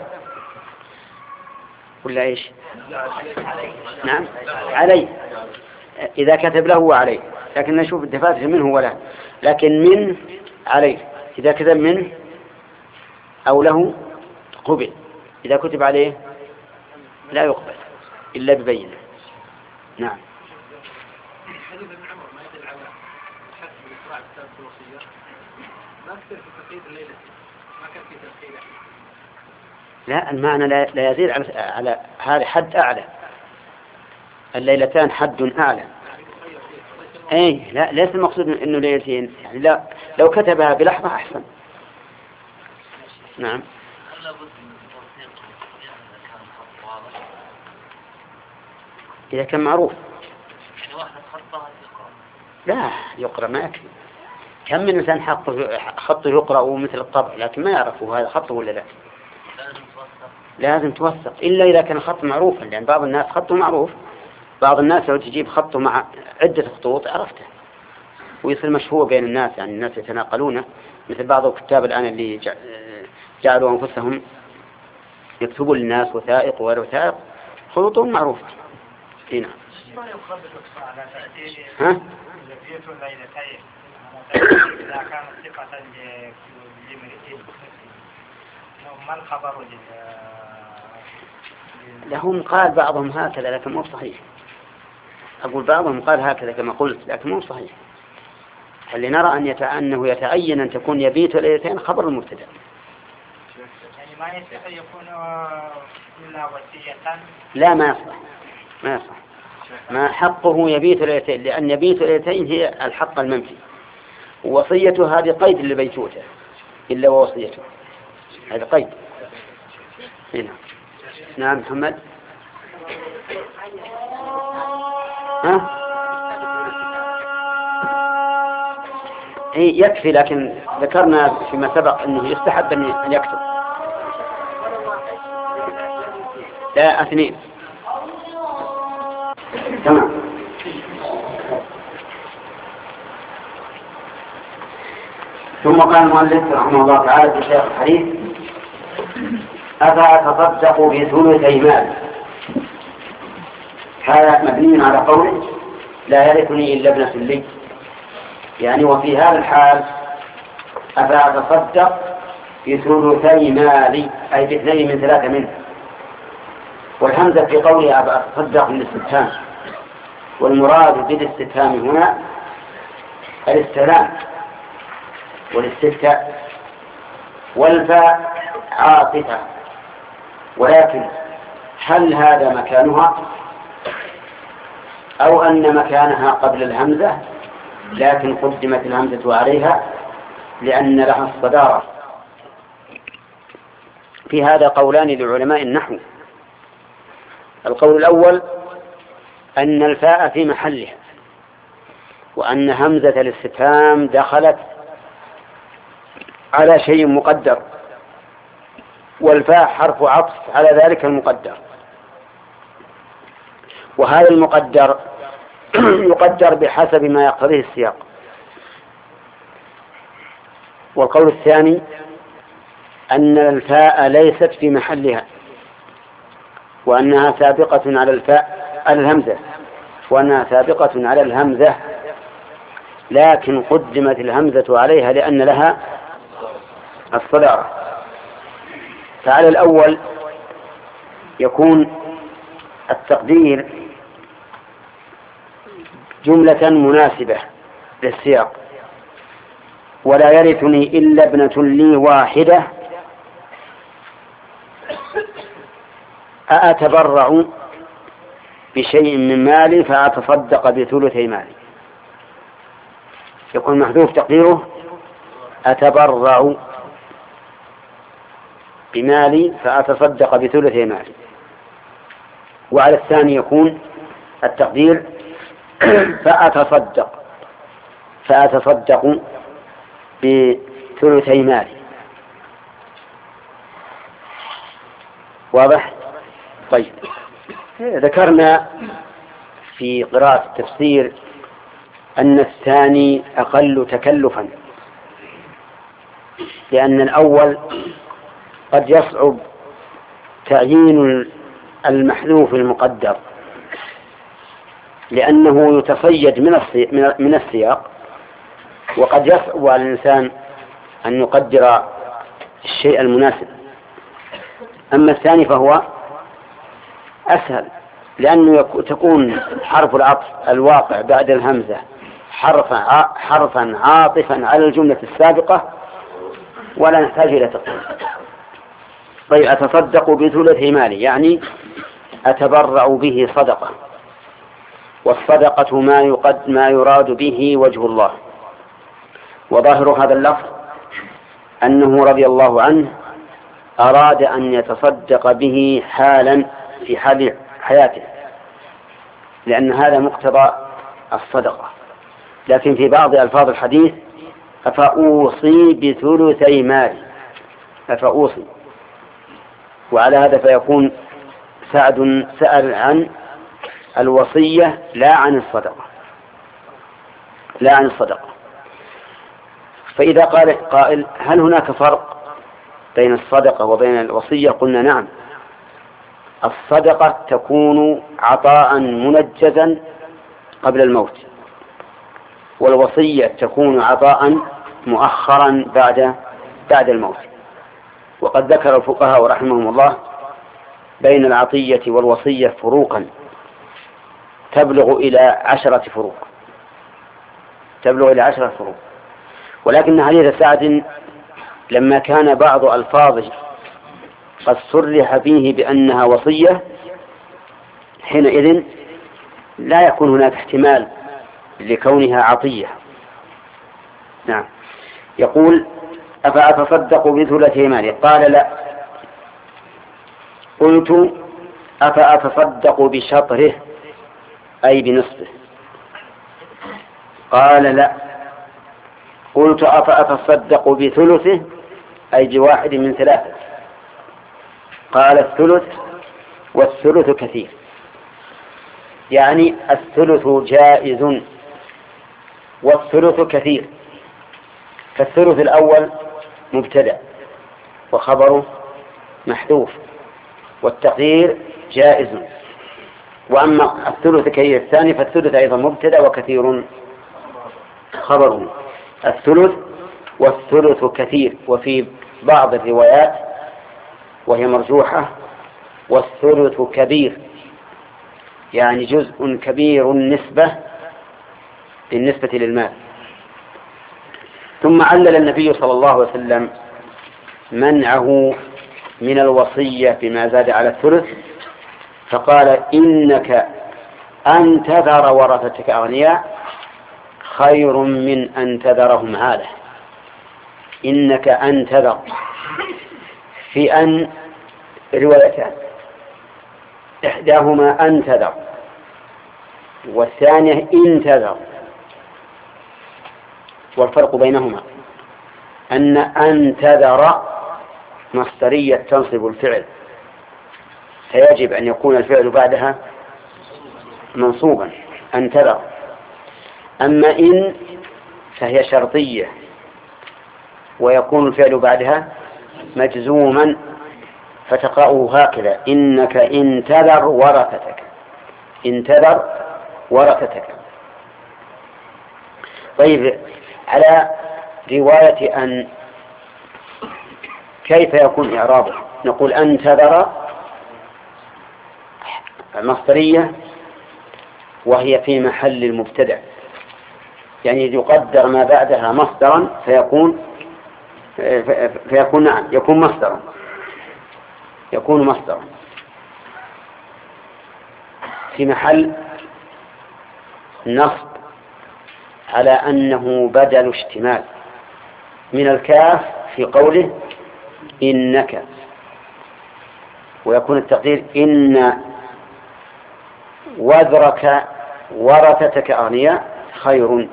ولا إيش؟ نعم عليه، إذا كتب له وعليه، لكن نشوف الدفاتر منه ولا، لكن من عليه. إذا كتب منه أو له قبل، إذا كتب عليه لا يقبل إلا ببينة. نعم. حديث ابن عمر ما يدل على حد الإسراع بسبب الوصية، ما كثير في تقييد الليلة، ما كان في تقييد. لا، المعنى لا, لا يزيد على, على هذا حد أعلى، الليلتان حد أعلى. أي لا، ليس المقصود إنه ليلتين، يعني لا، لو كتبها بلحظة أحسن. نعم. إذا كان معروف لا يقرأ ما يكفي. كم من إنسان خطه خطه يقرأ مثل الطبع لكن ما يعرفه هذا خطه ولا لا. لازم توثق، إلا إذا كان خط معروفا، لأن بعض الناس خطه معروف، بعض الناس لو تجيب خطه مع عدة خطوط عرفته ويصير مشهور بين الناس، يعني الناس يتناقلونه، مثل بعض الكتاب الآن اللي جعلوا أنفسهم يكتبوا للناس وثائق وغير وثائق خطوطهم معروفة. هنا. ها؟ لهم قال بعضهم هكذا لكن مو صحيح. أقول بعضهم قال هكذا كما قلت لكن مو صحيح. اللي نرى أن يتع... أنه يتعين أن تكون يبيت ليلتين خبر المبتدأ. يعني ما يصح يكون إلا وصية. لا ما يصح ما يصح. ما حقه يبيت ليلتين لأن يبيت ليلتين هي الحق المنفي. ووصيته هذه قيد لبيتوته إلا ووصيته هذا قيد. هنا. نعم محمد. ها؟ إيه يكفي لكن ذكرنا فيما سبق أنه يستحب أن يكتب. لا اثنين. تمام. ثم قال المؤلف رحمه الله تعالى في شيخ الحديث أفأتصدق بثلثي مال. هذا مبني على قوله لا يرثني إلا ابنة لي، يعني وفي هذا الحال أفأتصدق بثلثي مالي أي باثنين من ثلاثة منه. والهمزة في قوله أفأتصدق بالاستفهام، والمراد بالاستفهام هنا الاستلام والاستفتاء، والفاء عاطفة. ولكن هل هذا مكانها أو أن مكانها قبل الهمزة لكن قدمت الهمزة عليها لأن لها الصدارة؟ في هذا قولان لعلماء النحو. القول الأول أن الفاء في محلها وأن همزة الاستفهام دخلت على شيء مقدر، والفاء حرف عطف على ذلك المقدر، وهذا المقدر يقدر بحسب ما يقتضيه السياق. والقول الثاني أن الفاء ليست في محلها وأنها سابقة على الفاء على الهمزة وأنها سابقة على الهمزة لكن قدمت الهمزة عليها لأن لها الصدارة. فعلى الأول يكون التقدير جملة مناسبة للسياق ولا يرثني إلا ابنة لي واحدة أأتبرع بشيء من مالي فأتصدق بثلثي مالي. يكون محذوف تقديره أتبرع بمالي فأتصدق بثلثي مالي. وعلى الثاني يكون التقدير فأتصدق فأتصدق بثلثي مالي. واضح؟ طيب، ذكرنا في قراءة التفسير أن الثاني أقل تكلفا لأن الأول قد يصعب تعيين المحذوف المقدر لأنه يتصيد من السياق، وقد يصعب على الإنسان أن يقدر الشيء المناسب. أما الثاني فهو أسهل لأنه تكون حرف العطف الواقع بعد الهمزة حرفا حرفا عاطفا على الجملة السابقة ولا نحتاج إلى تقدير. طيب، أتصدق بثلث مالي يعني أتبرع به صدقة، والصدقة ما يقد ما يراد به وجه الله. وظاهر هذا اللفظ أنه رضي الله عنه أراد أن يتصدق به حالا في حال حياته لأن هذا مقتضى الصدقة. لكن في بعض ألفاظ الحديث أفأوصي بثلثي مالي أفأوصي، وعلى هذا فيكون سعد سأل عن الوصية لا عن الصدقة لا عن الصدقة. فإذا قال قائل هل هناك فرق بين الصدقة وبين الوصية؟ قلنا نعم، الصدقة تكون عطاء منجزا قبل الموت، والوصية تكون عطاء مؤخرا بعد بعد الموت. وقد ذكر الفقهاء رحمهم الله بين العطية والوصية فروقا تبلغ إلى عشرة فروق تبلغ إلى عشرة فروق ولكن حديث سعد لما كان بعض ألفاظه قد صرح فيه بأنها وصية حينئذ لا يكون هناك احتمال لكونها عطية. نعم. يقول أفأتصدق بثلث مالي؟ قال لا. قلت أفأتصدق بشطره أي بنصفه؟ قال لا. قلت أفأتصدق بثلثه أي بواحد من ثلاثة؟ قال الثلث، والثلث كثير، يعني الثلث جائز والثلث كثير. فالثلث الأول مبتدأ وخبره محذوف والتقدير جائز، وأما الثلث كثير الثاني فالثلث أيضا مبتدأ وكثير خبره. الثلث والثلث كثير، وفي بعض الروايات وهي مرجوحة والثلث كبير، يعني جزء كبير النسبة بالنسبة للمال. ثم علل النبي صلى الله عليه وسلم منعه من الوصية بما زاد على الثلث، فقال إنك أن تذر ورثتك أغنياء خير من أن تذرهم عالة. إنك أن تذر، في أن روايتان، إحداهما أن تذر والثانية إن تذر، والفرق بينهما أن أن تذر مصدرية تنصب الفعل، فيجب أن يكون الفعل بعدها منصوبا أن تذر. أما إن فهي شرطية ويكون الفعل بعدها مجزوما، فتقرأه هكذا: إنك إن تذر ورثتك، إن تذر ورثتك. طيب، على رواية أن كيف يكون إعرابه؟ نقول أن تذر مصدرية وهي في محل المبتدأ، يعني يقدر ما بعدها مصدرا فيكون فيكون نعم يكون مصدرا يكون مصدرا في محل نصب على أنه بدل اشتمال من الكاف في قوله إنك، ويكون التقدير إن وذرك ورثتك أغنياء خير،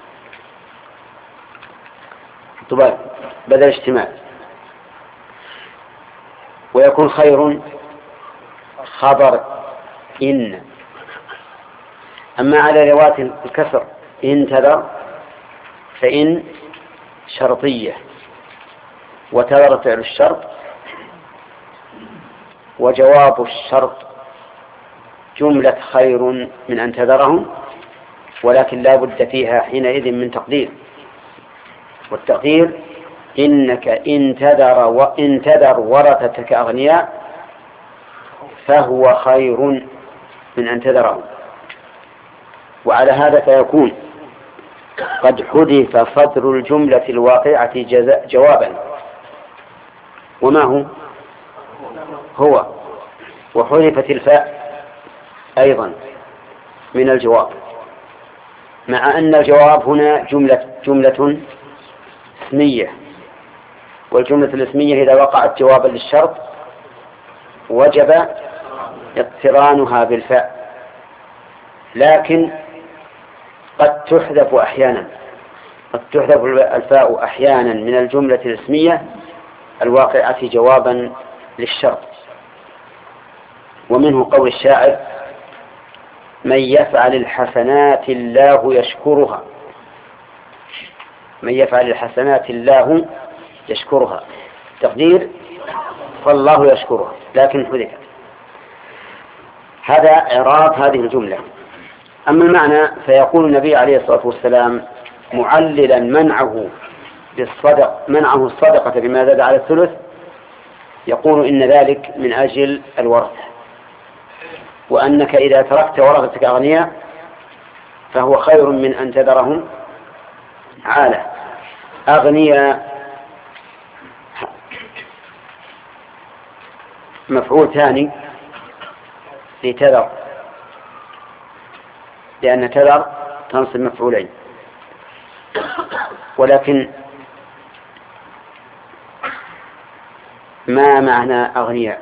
بدل اشتمال، ويكون خير خبر إن. أما على رواية الكسر إن تذر فإن شرطية وتذر فعل الشرط، وجواب الشرط جملة خير من أن تذرهم، ولكن لا بد فيها حينئذ من تقدير، والتقدير إنك إن تذر وإن تذر ورثتك أغنياء فهو خير من أن تذرهم. وعلى هذا فيكون قد حذف صدر الجملة الواقعة جوابا، وما هو هو وحذفت الفاء أيضا من الجواب، مع أن الجواب هنا جملة جملة اسمية، والجملة الاسمية إذا وقعت جوابا للشرط وجب اقترانها بالفاء، لكن قد تحذف أحيانا قد تحذف الفاء أحيانا من الجملة الاسمية الواقعة جوابا للشرط. ومنه قول الشاعر: من يفعل الحسنات الله يشكرها، من يفعل الحسنات الله يشكرها، تقدير فالله يشكرها، لكن حذفت. هذا إعراب هذه الجملة. أما المعنى فيقول النبي عليه الصلاة والسلام معللا منعه بالصدق منعه الصدقة بما زاد على الثلث، يقول إن ذلك من أجل الورثة، وأنك إذا تركت ورثتك أغنياء فهو خير من أن تذرهم عالة. أغنياء مفعول ثاني لتذر، لأن تذر تنصب مفعولين، ولكن ما معنى أغنياء؟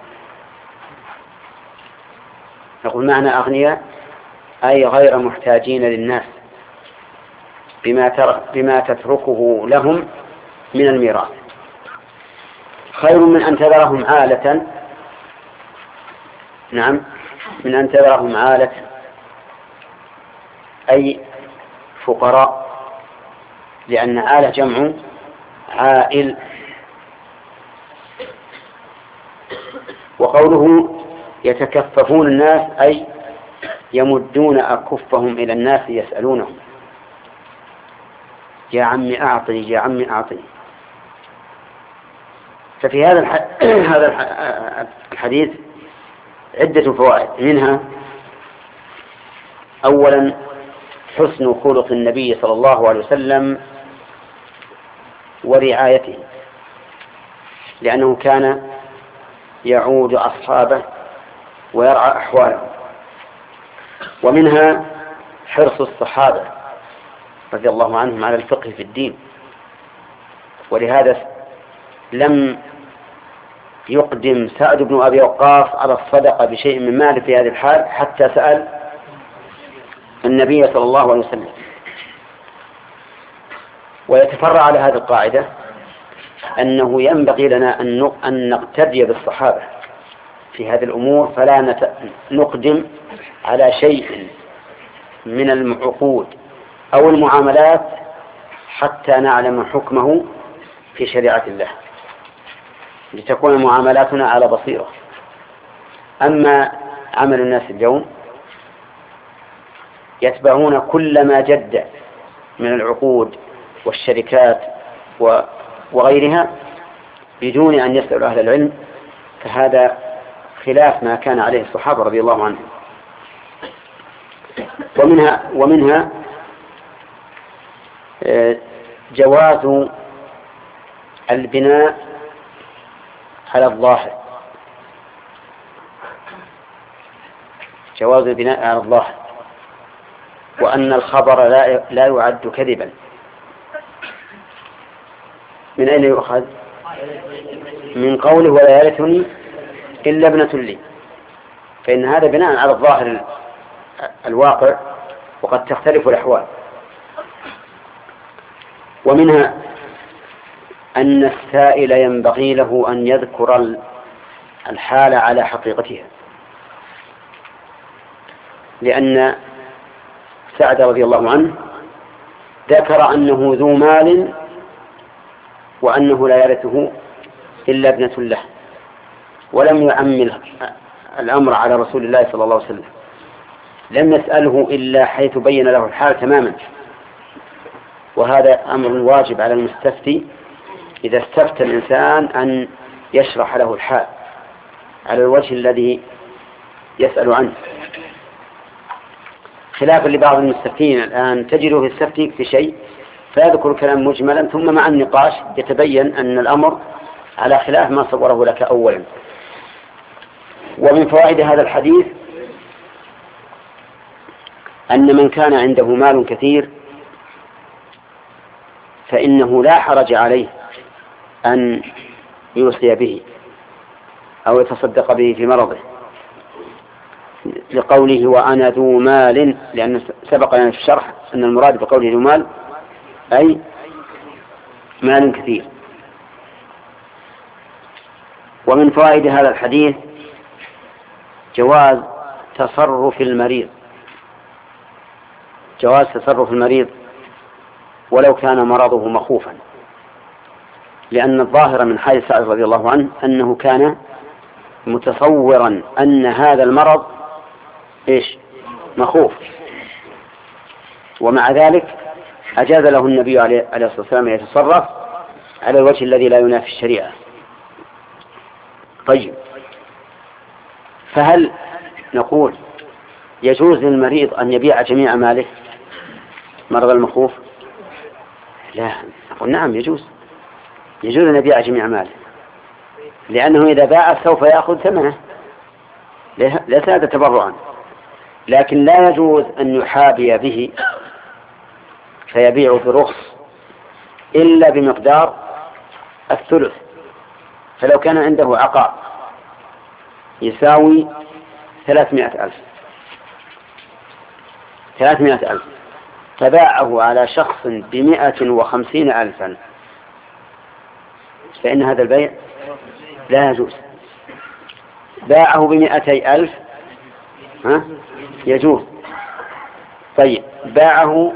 نقول معنى أغنياء أي غير محتاجين للناس بما, بما تتركه لهم من الميراث، خير من أن تذرهم عالة. نعم، من أن تذرهم عالة أي فقراء، لأن عالة جمع عائل. وقوله يتكففون الناس أي يمدون أكفهم إلى الناس يسألونهم يا عمي أعطني يا عمي أعطني. ففي هذا هذا الحديث عدة فوائد، منها أولا حسن خلق النبي صلى الله عليه وسلم ورعايته، لأنه كان يعود أصحابه ويرعى أحوالهم. ومنها حرص الصحابة رضي الله عنهم على الفقه في الدين، ولهذا لم يقدم سعد بن أبي وقاص على الصدقة بشيء من ماله في هذه الحال حتى سأل النبي صلى الله عليه وسلم. ويتفرع على هذه القاعدة أنه ينبغي لنا أن نقتدي بالصحابة في هذه الأمور، فلا نقدم على شيء من العقود أو المعاملات حتى نعلم حكمه في شريعة الله، لتكون معاملاتنا على بصيرة. أما عمل الناس اليوم يتبعون كل ما جد من العقود والشركات وغيرها بدون أن يسألوا أهل العلم، فهذا خلاف ما كان عليه الصحابة رضي الله عنهم. ومنها, ومنها جواز البناء على الظاهر، جواز البناء على الظاهر، وأن الخبر لا لا يعد كذبا. من أين يؤخذ؟ من قوله ولا يرثني إلا ابنة لي، فإن هذا بناء على الظاهر الواقع، وقد تختلف الأحوال. ومنها أن السائل ينبغي له أن يذكر الحال على حقيقتها، لأن سعد رضي الله عنه ذكر أنه ذو مال وأنه لا يرثه إلا ابنة له، ولم يعمل الأمر على رسول الله صلى الله عليه وسلم، لم يسأله إلا حيث بين له الحال تماما. وهذا أمر واجب على المستفتي إذا استفتى الإنسان أن يشرح له الحال على الوجه الذي يسأل عنه، خلافا لبعض المستفتين الآن تجده في السفتي في شيء فيذكر كلام مجملا، ثم مع النقاش يتبين أن الأمر على خلاف ما صوره لك أولا. ومن فوائد هذا الحديث أن من كان عنده مال كثير فإنه لا حرج عليه أن يوصي به أو يتصدق به في مرضه، لقوله وأنا ذو مال، لأن سبق لنا في الشرح أن المراد بقوله ذو مال أي مال كثير. ومن فوائد هذا الحديث جواز تصرف المريض، جواز تصرف المريض ولو كان مرضه مخوفا، لأن الظاهر من حديث سعد رضي الله عنه أنه كان متصورا أن هذا المرض إيش مخوف، ومع ذلك أجاز له النبي عليه الصلاة والسلام أن يتصرف على الوجه الذي لا ينافي الشريعة. طيب، فهل نقول يجوز للمريض أن يبيع جميع ماله مرض المخوف؟ لا، نقول نعم يجوز، يجوز أن يبيع جميع ماله، لأنه إذا باع سوف يأخذ ثمنه، ليس هذا تبرعا. لكن لا يجوز أن يحابي به فيبيع برخص إلا بمقدار الثلث. فلو كان عنده عقار يساوي ثلاثمائة ألف ثلاثمائة ألف فباعه على شخص بمائة وخمسين ألفا، فإن هذا البيع لا يجوز. باعه بمائتي ألف ها يجوز. طيب، باعه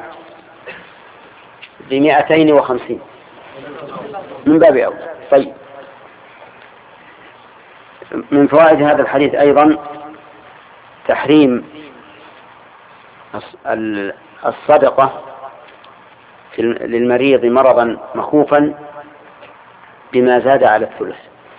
بمائتين وخمسين من باب أولى. طيب، من فوائد هذا الحديث أيضا تحريم الصدقة للمريض مرضا مخوفا بما زاد على الثلث.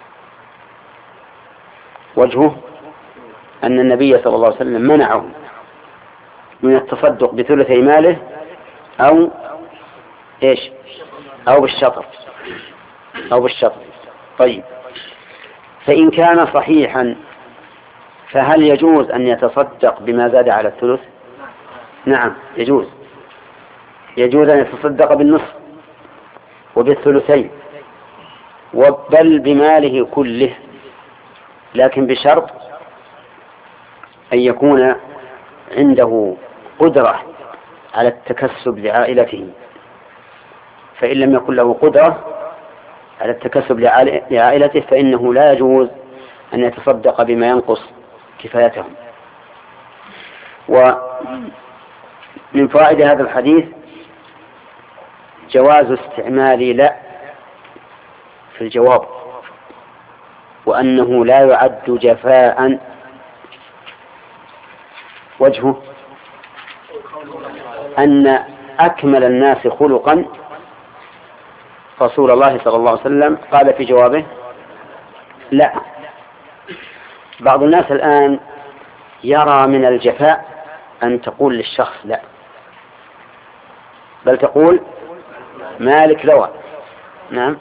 وجهه أن النبي صلى الله عليه وسلم منعه من التصدق بثلثي ماله أو إيش أو بالشطر أو بالشطر. طيب، فإن كان صحيحا فهل يجوز أن يتصدق بما زاد على الثلث؟ نعم يجوز، يجوز أن يتصدق بالنصف وبالثلثين بل بماله كله، لكن بشرط أن يكون عنده قدرة على التكسب لعائلته. فإن لم يكن له قدرة على التكسب لعائلته فإنه لا يجوز أن يتصدق بما ينقص كفايتهم. ومن فوائد هذا الحديث جواز استعمال لا في الجواب، وأنه لا يعد جفاء. وجهه أن أكمل الناس خلقا رسول الله صلى الله عليه وسلم قال في جوابه لا. بعض الناس الآن يرى من الجفاء أن تقول للشخص لا، بل تقول مالك لوى. نعم،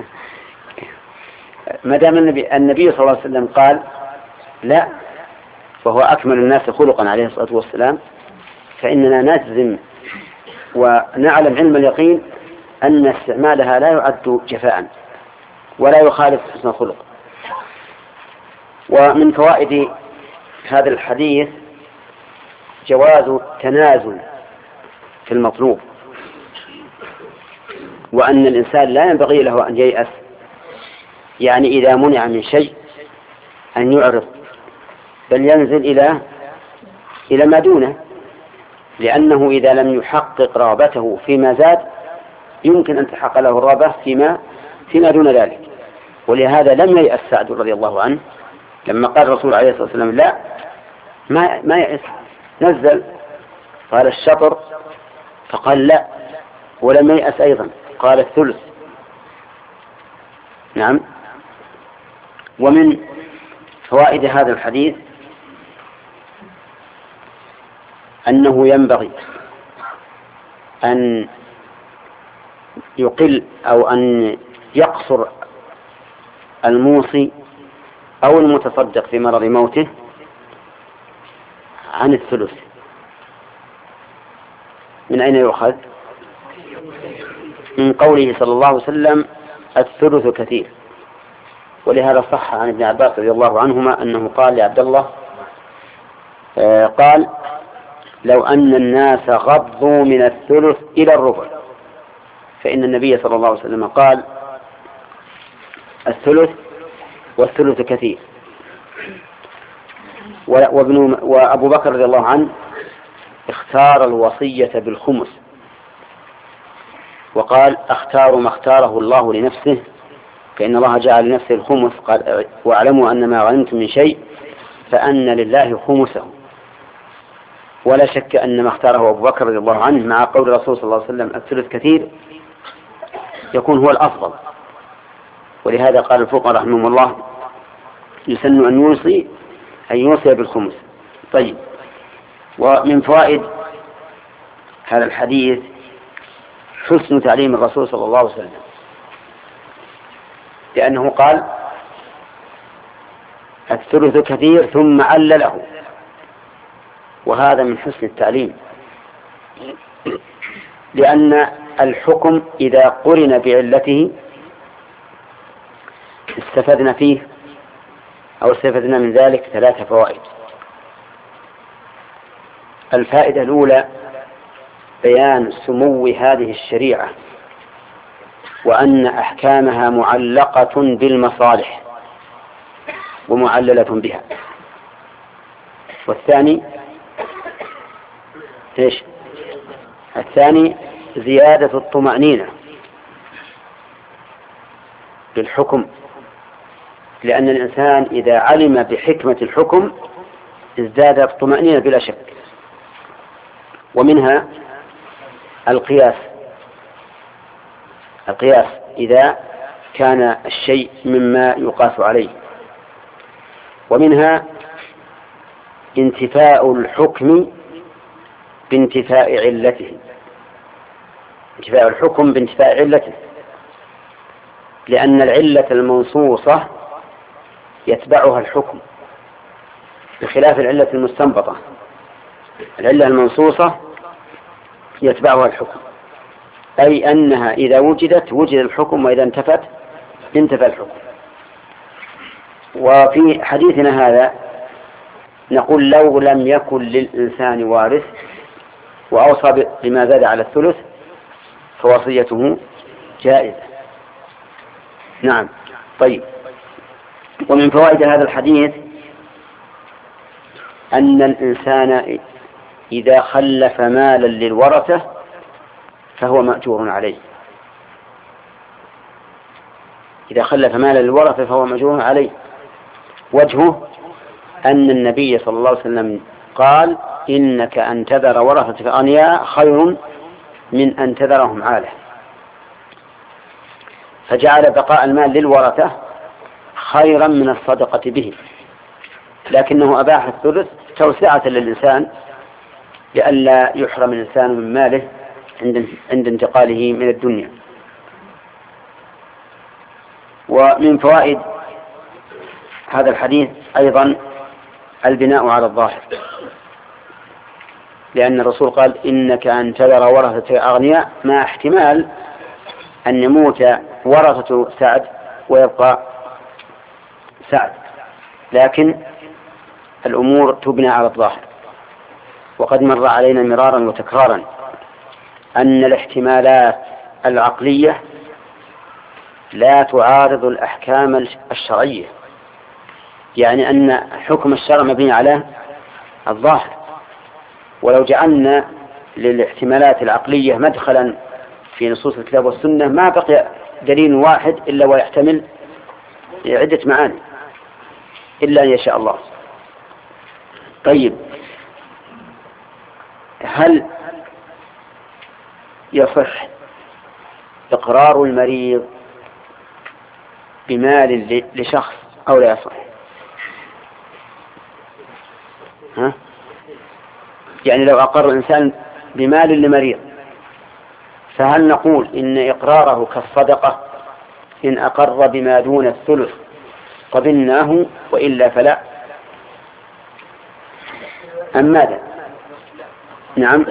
ما دام النبي, النبي صلى الله عليه وسلم قال لا وهو أكمل الناس خلقا عليه الصلاة والسلام، فإننا نجزم ونعلم علم اليقين أن استعمالها لا يعد جفاء ولا يخالف حسن الخلق. ومن فوائد هذا الحديث جواز التنازل في المطلوب، وأن الإنسان لا ينبغي له أن ييأس، يعني إذا منع من شيء أن يعرض بل ينزل إلى إلى ما دونه، لأنه إذا لم يحقق رغبته فيما زاد يمكن أن تحقق له الرغبة فيما فيما دون ذلك. ولهذا لم ييأس سعد رضي الله عنه لما قال الرسول عليه الصلاة والسلام لا، ما ما يأس، نزل قال الشطر فقال لا، ولم ييأس أيضا قال الثلث. نعم. ومن فوائد هذا الحديث أنه ينبغي أن يقل أو أن يقصر الموصي أو المتصدق في مرض موته عن الثلث. من أين يؤخذ؟ من قوله صلى الله عليه وسلم الثلث كثير. ولهذا صح عن ابن عباس رضي الله عنهما أنه قال لعبد الله آه قال لو أن الناس غضوا من الثلث إلى الربع، فإن النبي صلى الله عليه وسلم قال الثلث والثلث كثير. وابن وأبو بكر رضي الله عنه اختار الوصية بالخمس وقال اختار ما اختاره الله لنفسه، فإن الله جعل لنفسه الخمس، قال واعلموا أن ما غنمتم من شيء فأن لله خمسه. ولا شك أن ما اختاره أبو بكر رضي الله عنه مع قول الرسول صلى الله عليه وسلم الثلث كثير يكون هو الأفضل. ولهذا قال الفقهاء رحمهم الله يسن أن يوصي أن يوصي بالخمس. طيب، ومن فوائد هذا الحديث حسن تعليم الرسول صلى الله عليه وسلم، لأنه قال الثلث كثير ثم علله، وهذا من حسن التعليم، لأن الحكم إذا قرن بعلته استفدنا فيه أو استفدنا من ذلك ثلاث فوائد. الفائدة الأولى بيان سمو هذه الشريعة وأن أحكامها معلقة بالمصالح ومعللة بها. والثاني إيش؟ الثاني زيادة الطمأنينة بالحكم، لأن الإنسان إذا علم بحكمة الحكم ازداد الطمأنينة بلا شك. ومنها القياس القياس إذا كان الشيء مما يقاس عليه. ومنها انتفاء الحكم بانتفاء علته انتفاء الحكم بانتفاء علته لأن العلة المنصوصة يتبعها الحكم بخلاف العلة المستنبطة. العلة المنصوصة يتبعها الحكم، أي أنها إذا وجدت وجد الحكم، وإذا انتفت انتفى الحكم. وفي حديثنا هذا نقول لو لم يكن للإنسان وارث وأوصى بما زاد على الثلث فوصيته جائزة. نعم. طيب، ومن فوائد هذا الحديث أن الإنسان إذا خلف مالا للورثة فهو مأجور عليه. إذا خلف مالا للورثة فهو مأجور عليه. وجهه أن النبي صلى الله عليه وسلم قال إنك أن تذر ورثتك أغنياء خير من أن تذرهم عالة، فجعل بقاء المال للورثة خيرا من الصدقة به، لكنه أباح الثلث توسعة للإنسان لئلا يحرم الإنسان من ماله عند انتقاله من الدنيا. ومن فوائد هذا الحديث أيضا البناء على الظاهر، لأن الرسول قال إنك أن تذر ورثة أغنياء، مع احتمال أن يموت ورثة سعد ويبقى سعد، لكن الأمور تبنى على الظاهر. وقد مر علينا مرارا وتكرارا أن الاحتمالات العقلية لا تعارض الأحكام الشرعية، يعني أن حكم الشرع مبني على الظاهر. ولو جعلنا للاحتمالات العقلية مدخلا في نصوص الكتاب والسنة ما بقي دليل واحد إلا ويحتمل عدة معاني إلا أن يشاء الله. طيب، هل يصح إقرار المريض بمال لشخص أو لا يصح؟ ها؟ يعني لو أقر الإنسان بمال لمريض فهل نقول إن إقراره كالصدقة إن أقر بما دون الثلث قبلناه وإلا فلا، أم ماذا؟ نعم،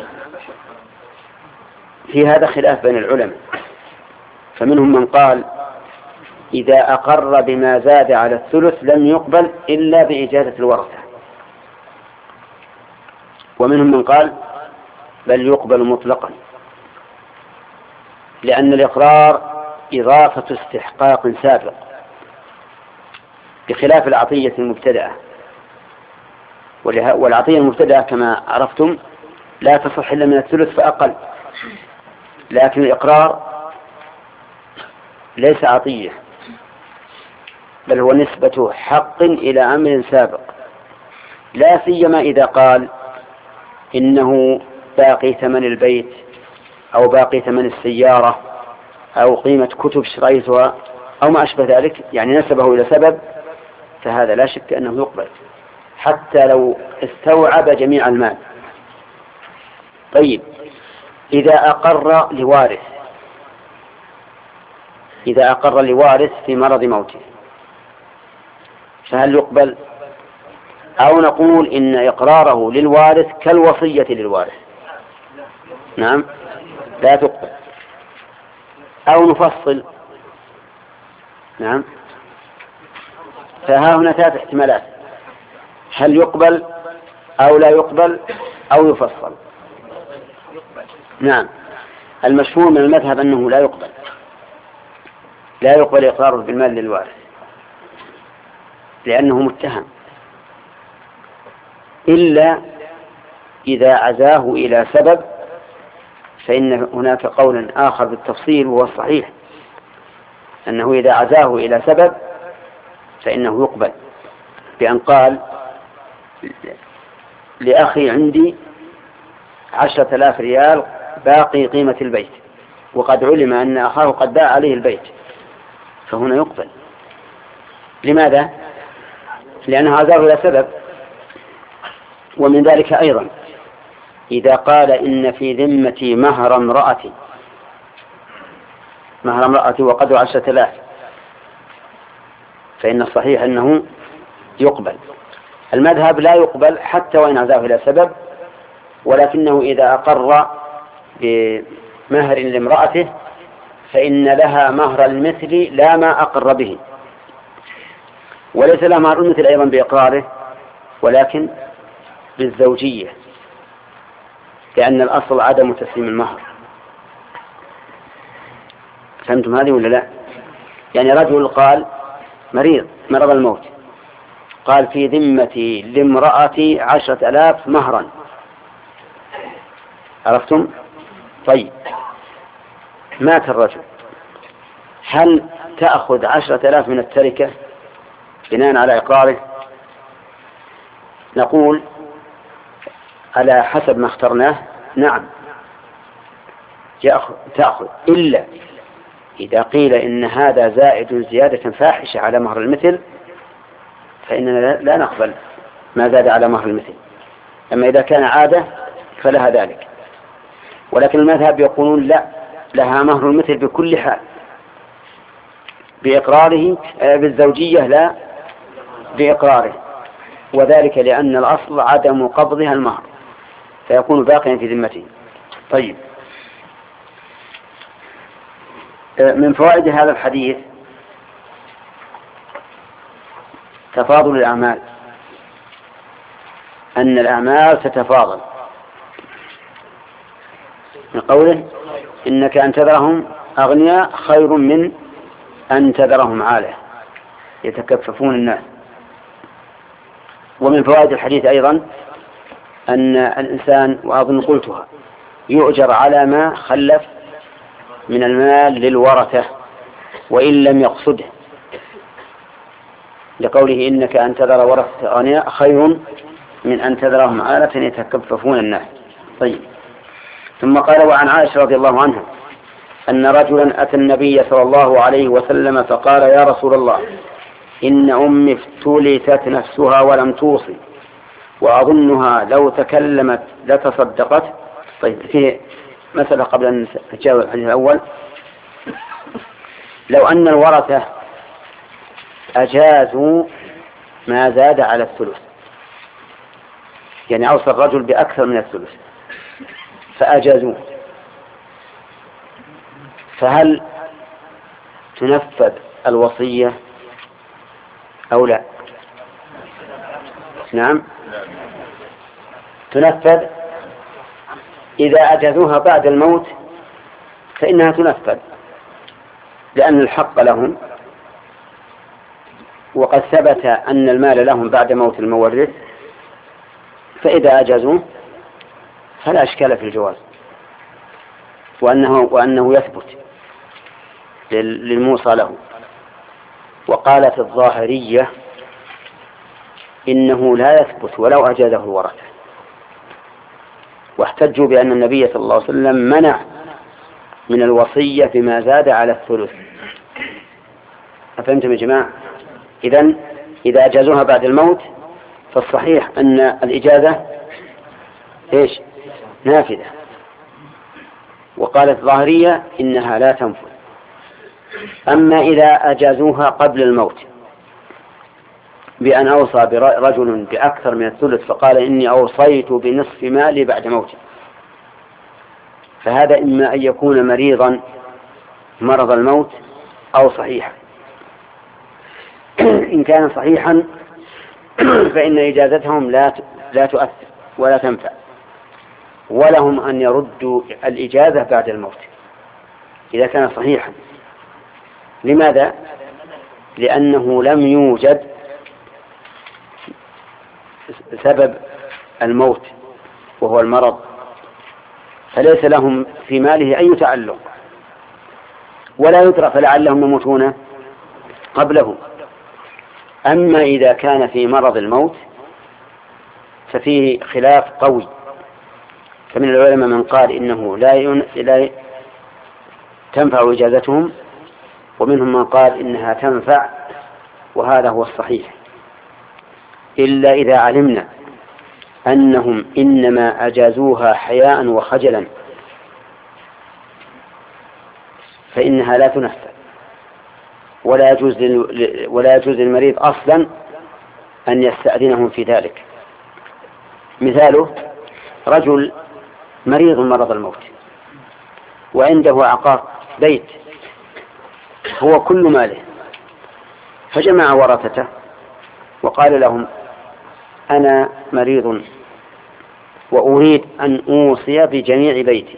في هذا خلاف بين العلماء، فمنهم من قال إذا أقر بما زاد على الثلث لم يقبل إلا بإجازة الورثة، ومنهم من قال بل يقبل مطلقا، لأن الإقرار إضافة استحقاق سابق بخلاف العطية المبتدأة. والعطية المبتدأة كما عرفتم لا تصح إلا من الثلث فأقل، لكن الإقرار ليس عطية بل هو نسبة حق إلى أمر سابق، لا سيما إذا قال إنه باقي ثمن البيت أو باقي ثمن السيارة أو قيمة كتب اشتريتها أو ما أشبه ذلك، يعني نسبه إلى سبب، فهذا لا شك أنه يقبل حتى لو استوعب جميع المال. طيب إذا أقر لوارث إذا أقر لوارث في مرض موته فهل يقبل؟ أو نقول إن إقراره للوارث كالوصية للوارث؟ نعم لا تقبل. أو نفصل؟ نعم. فها هنا ثلاث احتمالات، هل يقبل أو لا يقبل أو يفصل. نعم. المشهور من المذهب أنه لا يقبل لا يقبل إقراره بالمال للوارث لأنه متهم، إلا إذا عزاه إلى سبب، فإن هناك قول آخر بالتفصيل وهو الصحيح أنه إذا عزاه إلى سبب فإنه يقبل، بأن قال لأخي عندي عشرة آلاف ريال باقي قيمة البيت وقد علم أن أخاه قد باع عليه البيت، فهنا يقبل. لماذا؟ لأنه عزاه إلى سبب. ومن ذلك أيضا إذا قال إن في ذمتي مهر امرأتي مهر امرأتي وقدر عشرة آلاف، فإن الصحيح أنه يقبل. المذهب لا يقبل حتى وإن عزاه إلى سبب، ولكنه إذا أقر بمهر لامرأته فإن لها مهر المثل لا ما أقر به، وليس لها مهر المثل أيضا بإقراره ولكن بالزوجية، لأن الأصل عدم تسليم المهر. فهمتم هذه ولا لا؟ يعني رجل قال مريض مرض الموت، قال في ذمتي لامرأتي عشرة آلاف مهرا، عرفتم؟ طيب مات الرجل، هل تأخذ عشرة آلاف من التركة بناء على إقراره؟ نقول على حسب ما اخترناه نعم تأخذ، إلا إذا قيل إن هذا زائد زيادة فاحشة على مهر المثل فإننا لا نقبل ما زاد على مهر المثل، أما إذا كان عادة فلها ذلك. ولكن المذهب يقولون لا، لها مهر المثل بكل حال بإقراره بالزوجية لا بإقراره، وذلك لأن الأصل عدم قبضها المهر فيكون باقيا في ذمته. طيب من فوائد هذا الحديث تفاضل الأعمال، أن الأعمال تتفاضل، من قوله إنك أن تذرهم أغنياء خير من أن تذرهم عالة يتكففون الناس. ومن فوائد الحديث أيضا أن الإنسان، وأظن قلتها، يؤجر على ما خلف من المال للورثة وإن لم يقصده، لقوله إنك أن تذر ورثة أغنياء خير من أن تذرهم عالة يتكففون الناس. طيب ثم قال وعن عائشة رضي الله عنها أن رجلا أتى النبي صلى الله عليه وسلم فقال يا رسول الله إن أمي افتلتت نفسها ولم توصي وأظنها لو تكلمت لتصدقت. طيب في مسألة قبل أن نجاوب الحديث الأول، لو أن الورثة أجازوا ما زاد على الثلث، يعني أوصى الرجل بأكثر من الثلث فأجازوه، فهل تنفذ الوصية أو لا؟ نعم تنفذ. إذا أجازوها بعد الموت فإنها تنفذ لأن الحق لهم، وقد ثبت أن المال لهم بعد موت المورث، فإذا أجازوه فلا أشكال في الجواز، وأنه, وأنه يثبت للموصى له. وقالت الظاهرية إنه لا يثبت ولو أجازه الورثة، واحتجوا بأن النبي صلى الله عليه وسلم منع من الوصية بما زاد على الثلث. أفهمتم يا جماعة؟ إذن إذا أجازوها بعد الموت فالصحيح أن الإجازة إيش؟ نافذة. وقالت الظاهرية إنها لا تنفذ. أما إذا أجازوها قبل الموت بأن أوصى رجل بأكثر من الثلث فقال إني أوصيت بنصف مالي بعد موتي، فهذا إما أن يكون مريضا مرض الموت أو صحيحا. إن كان صحيحا فإن إجازتهم لا لا تؤثر ولا تنفع، ولهم أن يردوا الإجازة بعد الموت إذا كان صحيحا. لماذا؟ لأنه لم يوجد سبب الموت وهو المرض، فليس لهم في ماله أي تعلق، ولا يدرى فلعلهم يموتون قبله. أما إذا كان في مرض الموت ففيه خلاف قوي، فمن العلماء من قال إنه لا, ين... لا تنفع إجازتهم، ومنهم من قال إنها تنفع، وهذا هو الصحيح، إلا إذا علمنا أنهم إنما أجازوها حياء وخجلا فإنها لا تنفع، ولا يجوز لل... ولا يجوز للمريض أصلا أن يستأذنهم في ذلك. مثاله رجل مريض مرض الموت وعنده عقار بيت هو كل ماله، فجمع ورثته وقال لهم أنا مريض وأريد أن أوصي بجميع بيتي،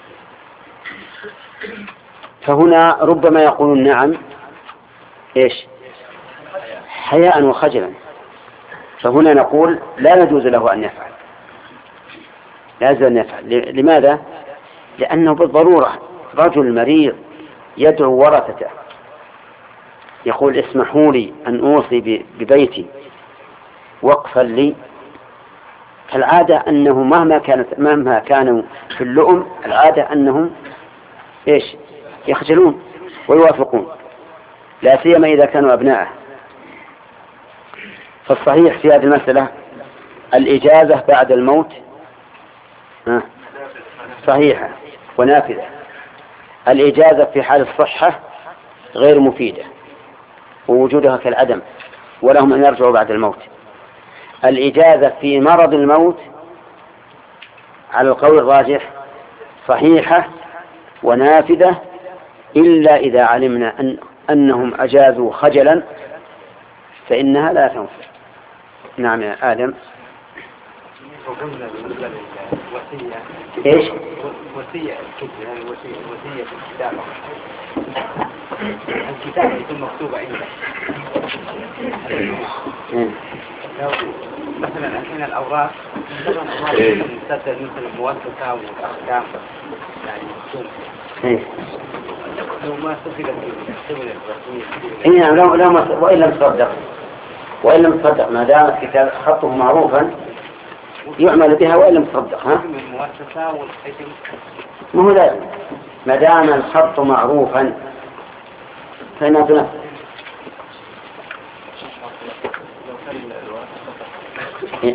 فهنا ربما يقولون نعم إيش حياء وخجلا، فهنا نقول لا يجوز له أن يفعل، لا يجوز أن يفعل. لماذا؟ لأنه بالضرورة رجل مريض يدعو ورثته يقول اسمحوا لي أن أوصي ببيتي وقفا لي، فالعادة أنه مهما كانت مهما كانوا في اللؤم العادة أنهم إيش يخجلون ويوافقون، لا سيما إذا كانوا أبناءه. فالصحيح في هذه المسألة الإجازة بعد الموت صحيحة ونافذة. الإجازة في حال الصحة غير مفيدة ووجودها كالعدم، ولهم أن يرجعوا بعد الموت. الإجازة في مرض الموت على القول الراجح صحيحة ونافذة، إلا إذا علمنا أن أنهم أجازوا خجلا فإنها لا تنفع. نعم يا آدم. إيش؟ وصية وصية وصية الكتابة الكتابة يكون مكتوبة عندك. لو مثلا الحين الأوراق تسجل مثل المؤسسة والأحكام يعني مكتوبة. لو ما سجلت سجلت الرسمية. نعم لو لو وإن لم تصدق وإن لم تصدق ما دامت كتاب خطه معروفا يعمل بها وإن لم تصدق. ها؟ المؤسسة والحكم. ما هو لازم ما دام الخط معروفا فإنها تنفذ. إيه؟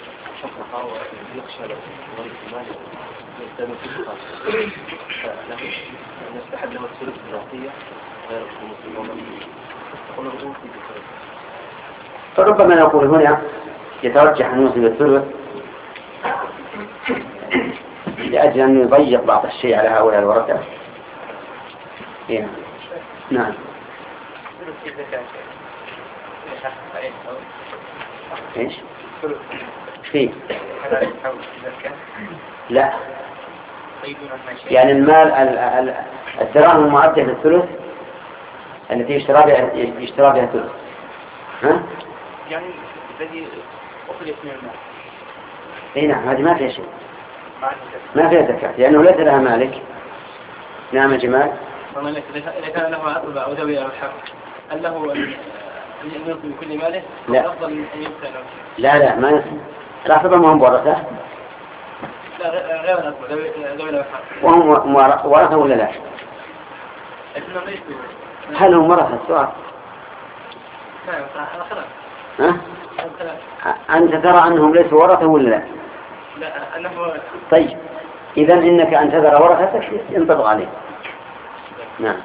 فربما نقول هنا يترجح أن يوصل الثلث لأجل أن يضيق بعض الشيء على هؤلاء الورثة. إيه؟ نعم. إيش؟ فيه؟ لا. يعني المال الدراهم المعدة للثلث التي يشترى بها يشترى بها ثلث. ها؟ يعني الذي أخذت من المال. إيه نعم هذه ما فيها شيء. ما فيها زكاة لأنه ليس لها مالك. نعم يا جمال. إذا كان له أطلب أو ذوي أو الحق هل له أن ينصب بكل ماله؟ لا. أفضل أن يبقى له. لا لا ما ينصب. العصبة ما هم ورثة. لا وهم ورثة ولا لا؟ هل هم ورثة السؤال؟ ها؟ أنت ترى أنهم ليسوا ورثة ولا لا؟ لا أنه. طيب إذا إنك أن تذر ورثتك ينطبق عليه. نعم.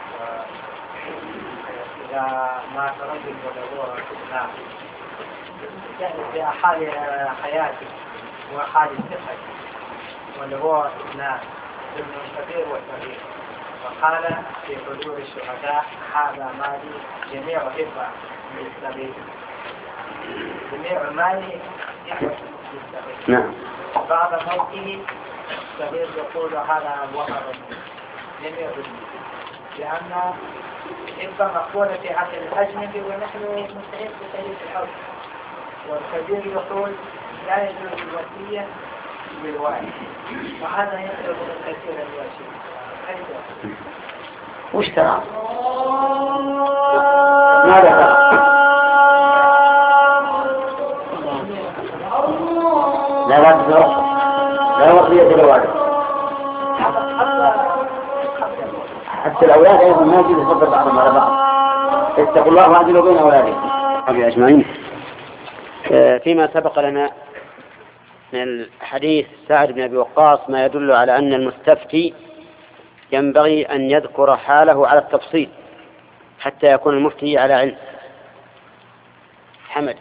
إذا ما تردد ولا نعم يعني في حال حياتي وحال صحتي واللي هو نعم ابن الكبير والصغير وقال في حضور الشهداء هذا مالي جميع حفظة للصغير جميع مالي نعم. بعد موته الصغير يقول هذا وهب جميع لأن حفظة مقبولة في حق الأجنبي ونحن مستحيل بسيد الحرب والكبير يقول لا يجوز الوصية بالوالد وهذا يقرب الكثير الواشي. وش ترى؟ ماذا ترى؟ لا لا تتوقف لا وصية للوالد حتى الأولاد أيضا ما يجوز يفضل بعضهم على بعض. اتقوا الله واعدلوا بين أولادكم أجمعين. فيما سبق لنا من الحديث سعد بن أبي وقاص ما يدل على أن المستفتي ينبغي أن يذكر حاله على التفصيل حتى يكون المفتي على علم. حمد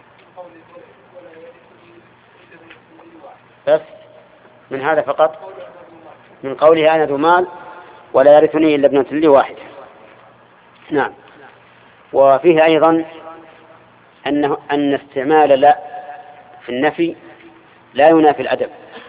بس من هذا فقط من قوله أنا ذو مال ولا يرثني إلا ابنة لي واحدة. نعم. وفيه أيضا أنه أن استعمال لا في النفي لا ينافي الأدب.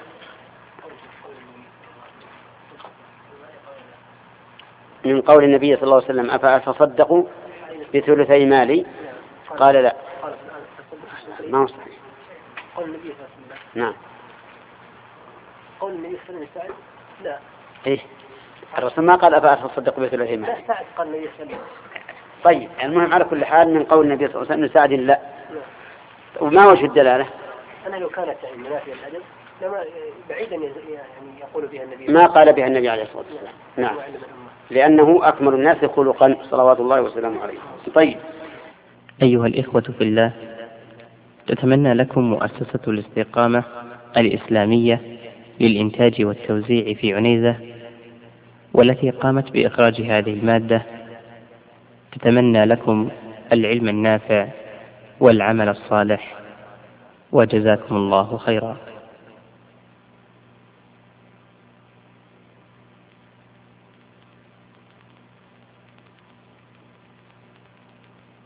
من قول النبي صلى الله عليه وسلم أفأتصدقوا بثلثي مالي قال لا ما هو صحيح. قول النبي صلى الله عليه وسلم نعم. قول النبي صلى الله عليه وسلم لا إيه الرسول ما قال أفأتصدقوا بثلثي مالي. لا سعد قال النبي صلى الله عليه وسلم. طيب المهم على كل حال من قول النبي صلى الله عليه وسلم سعد لا. وما وجه الدلالة؟ أنا لو كانت منافية الأدب لما بعيدا يعني يقول بها النبي ما قال بها النبي عليه الصلاة والسلام. نعم لأنه أكمل الناس خلقا صلوات الله وسلامه عليه. طيب أيها الإخوة في الله، تتمنى لكم مؤسسة الاستقامة الإسلامية للإنتاج والتوزيع في عنيزة والتي قامت بإخراج هذه المادة، تتمنى لكم العلم النافع والعمل الصالح، وجزاكم الله خيرا.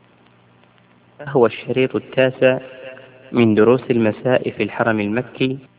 هو الشريط التاسع من دروس المساء في الحرم المكي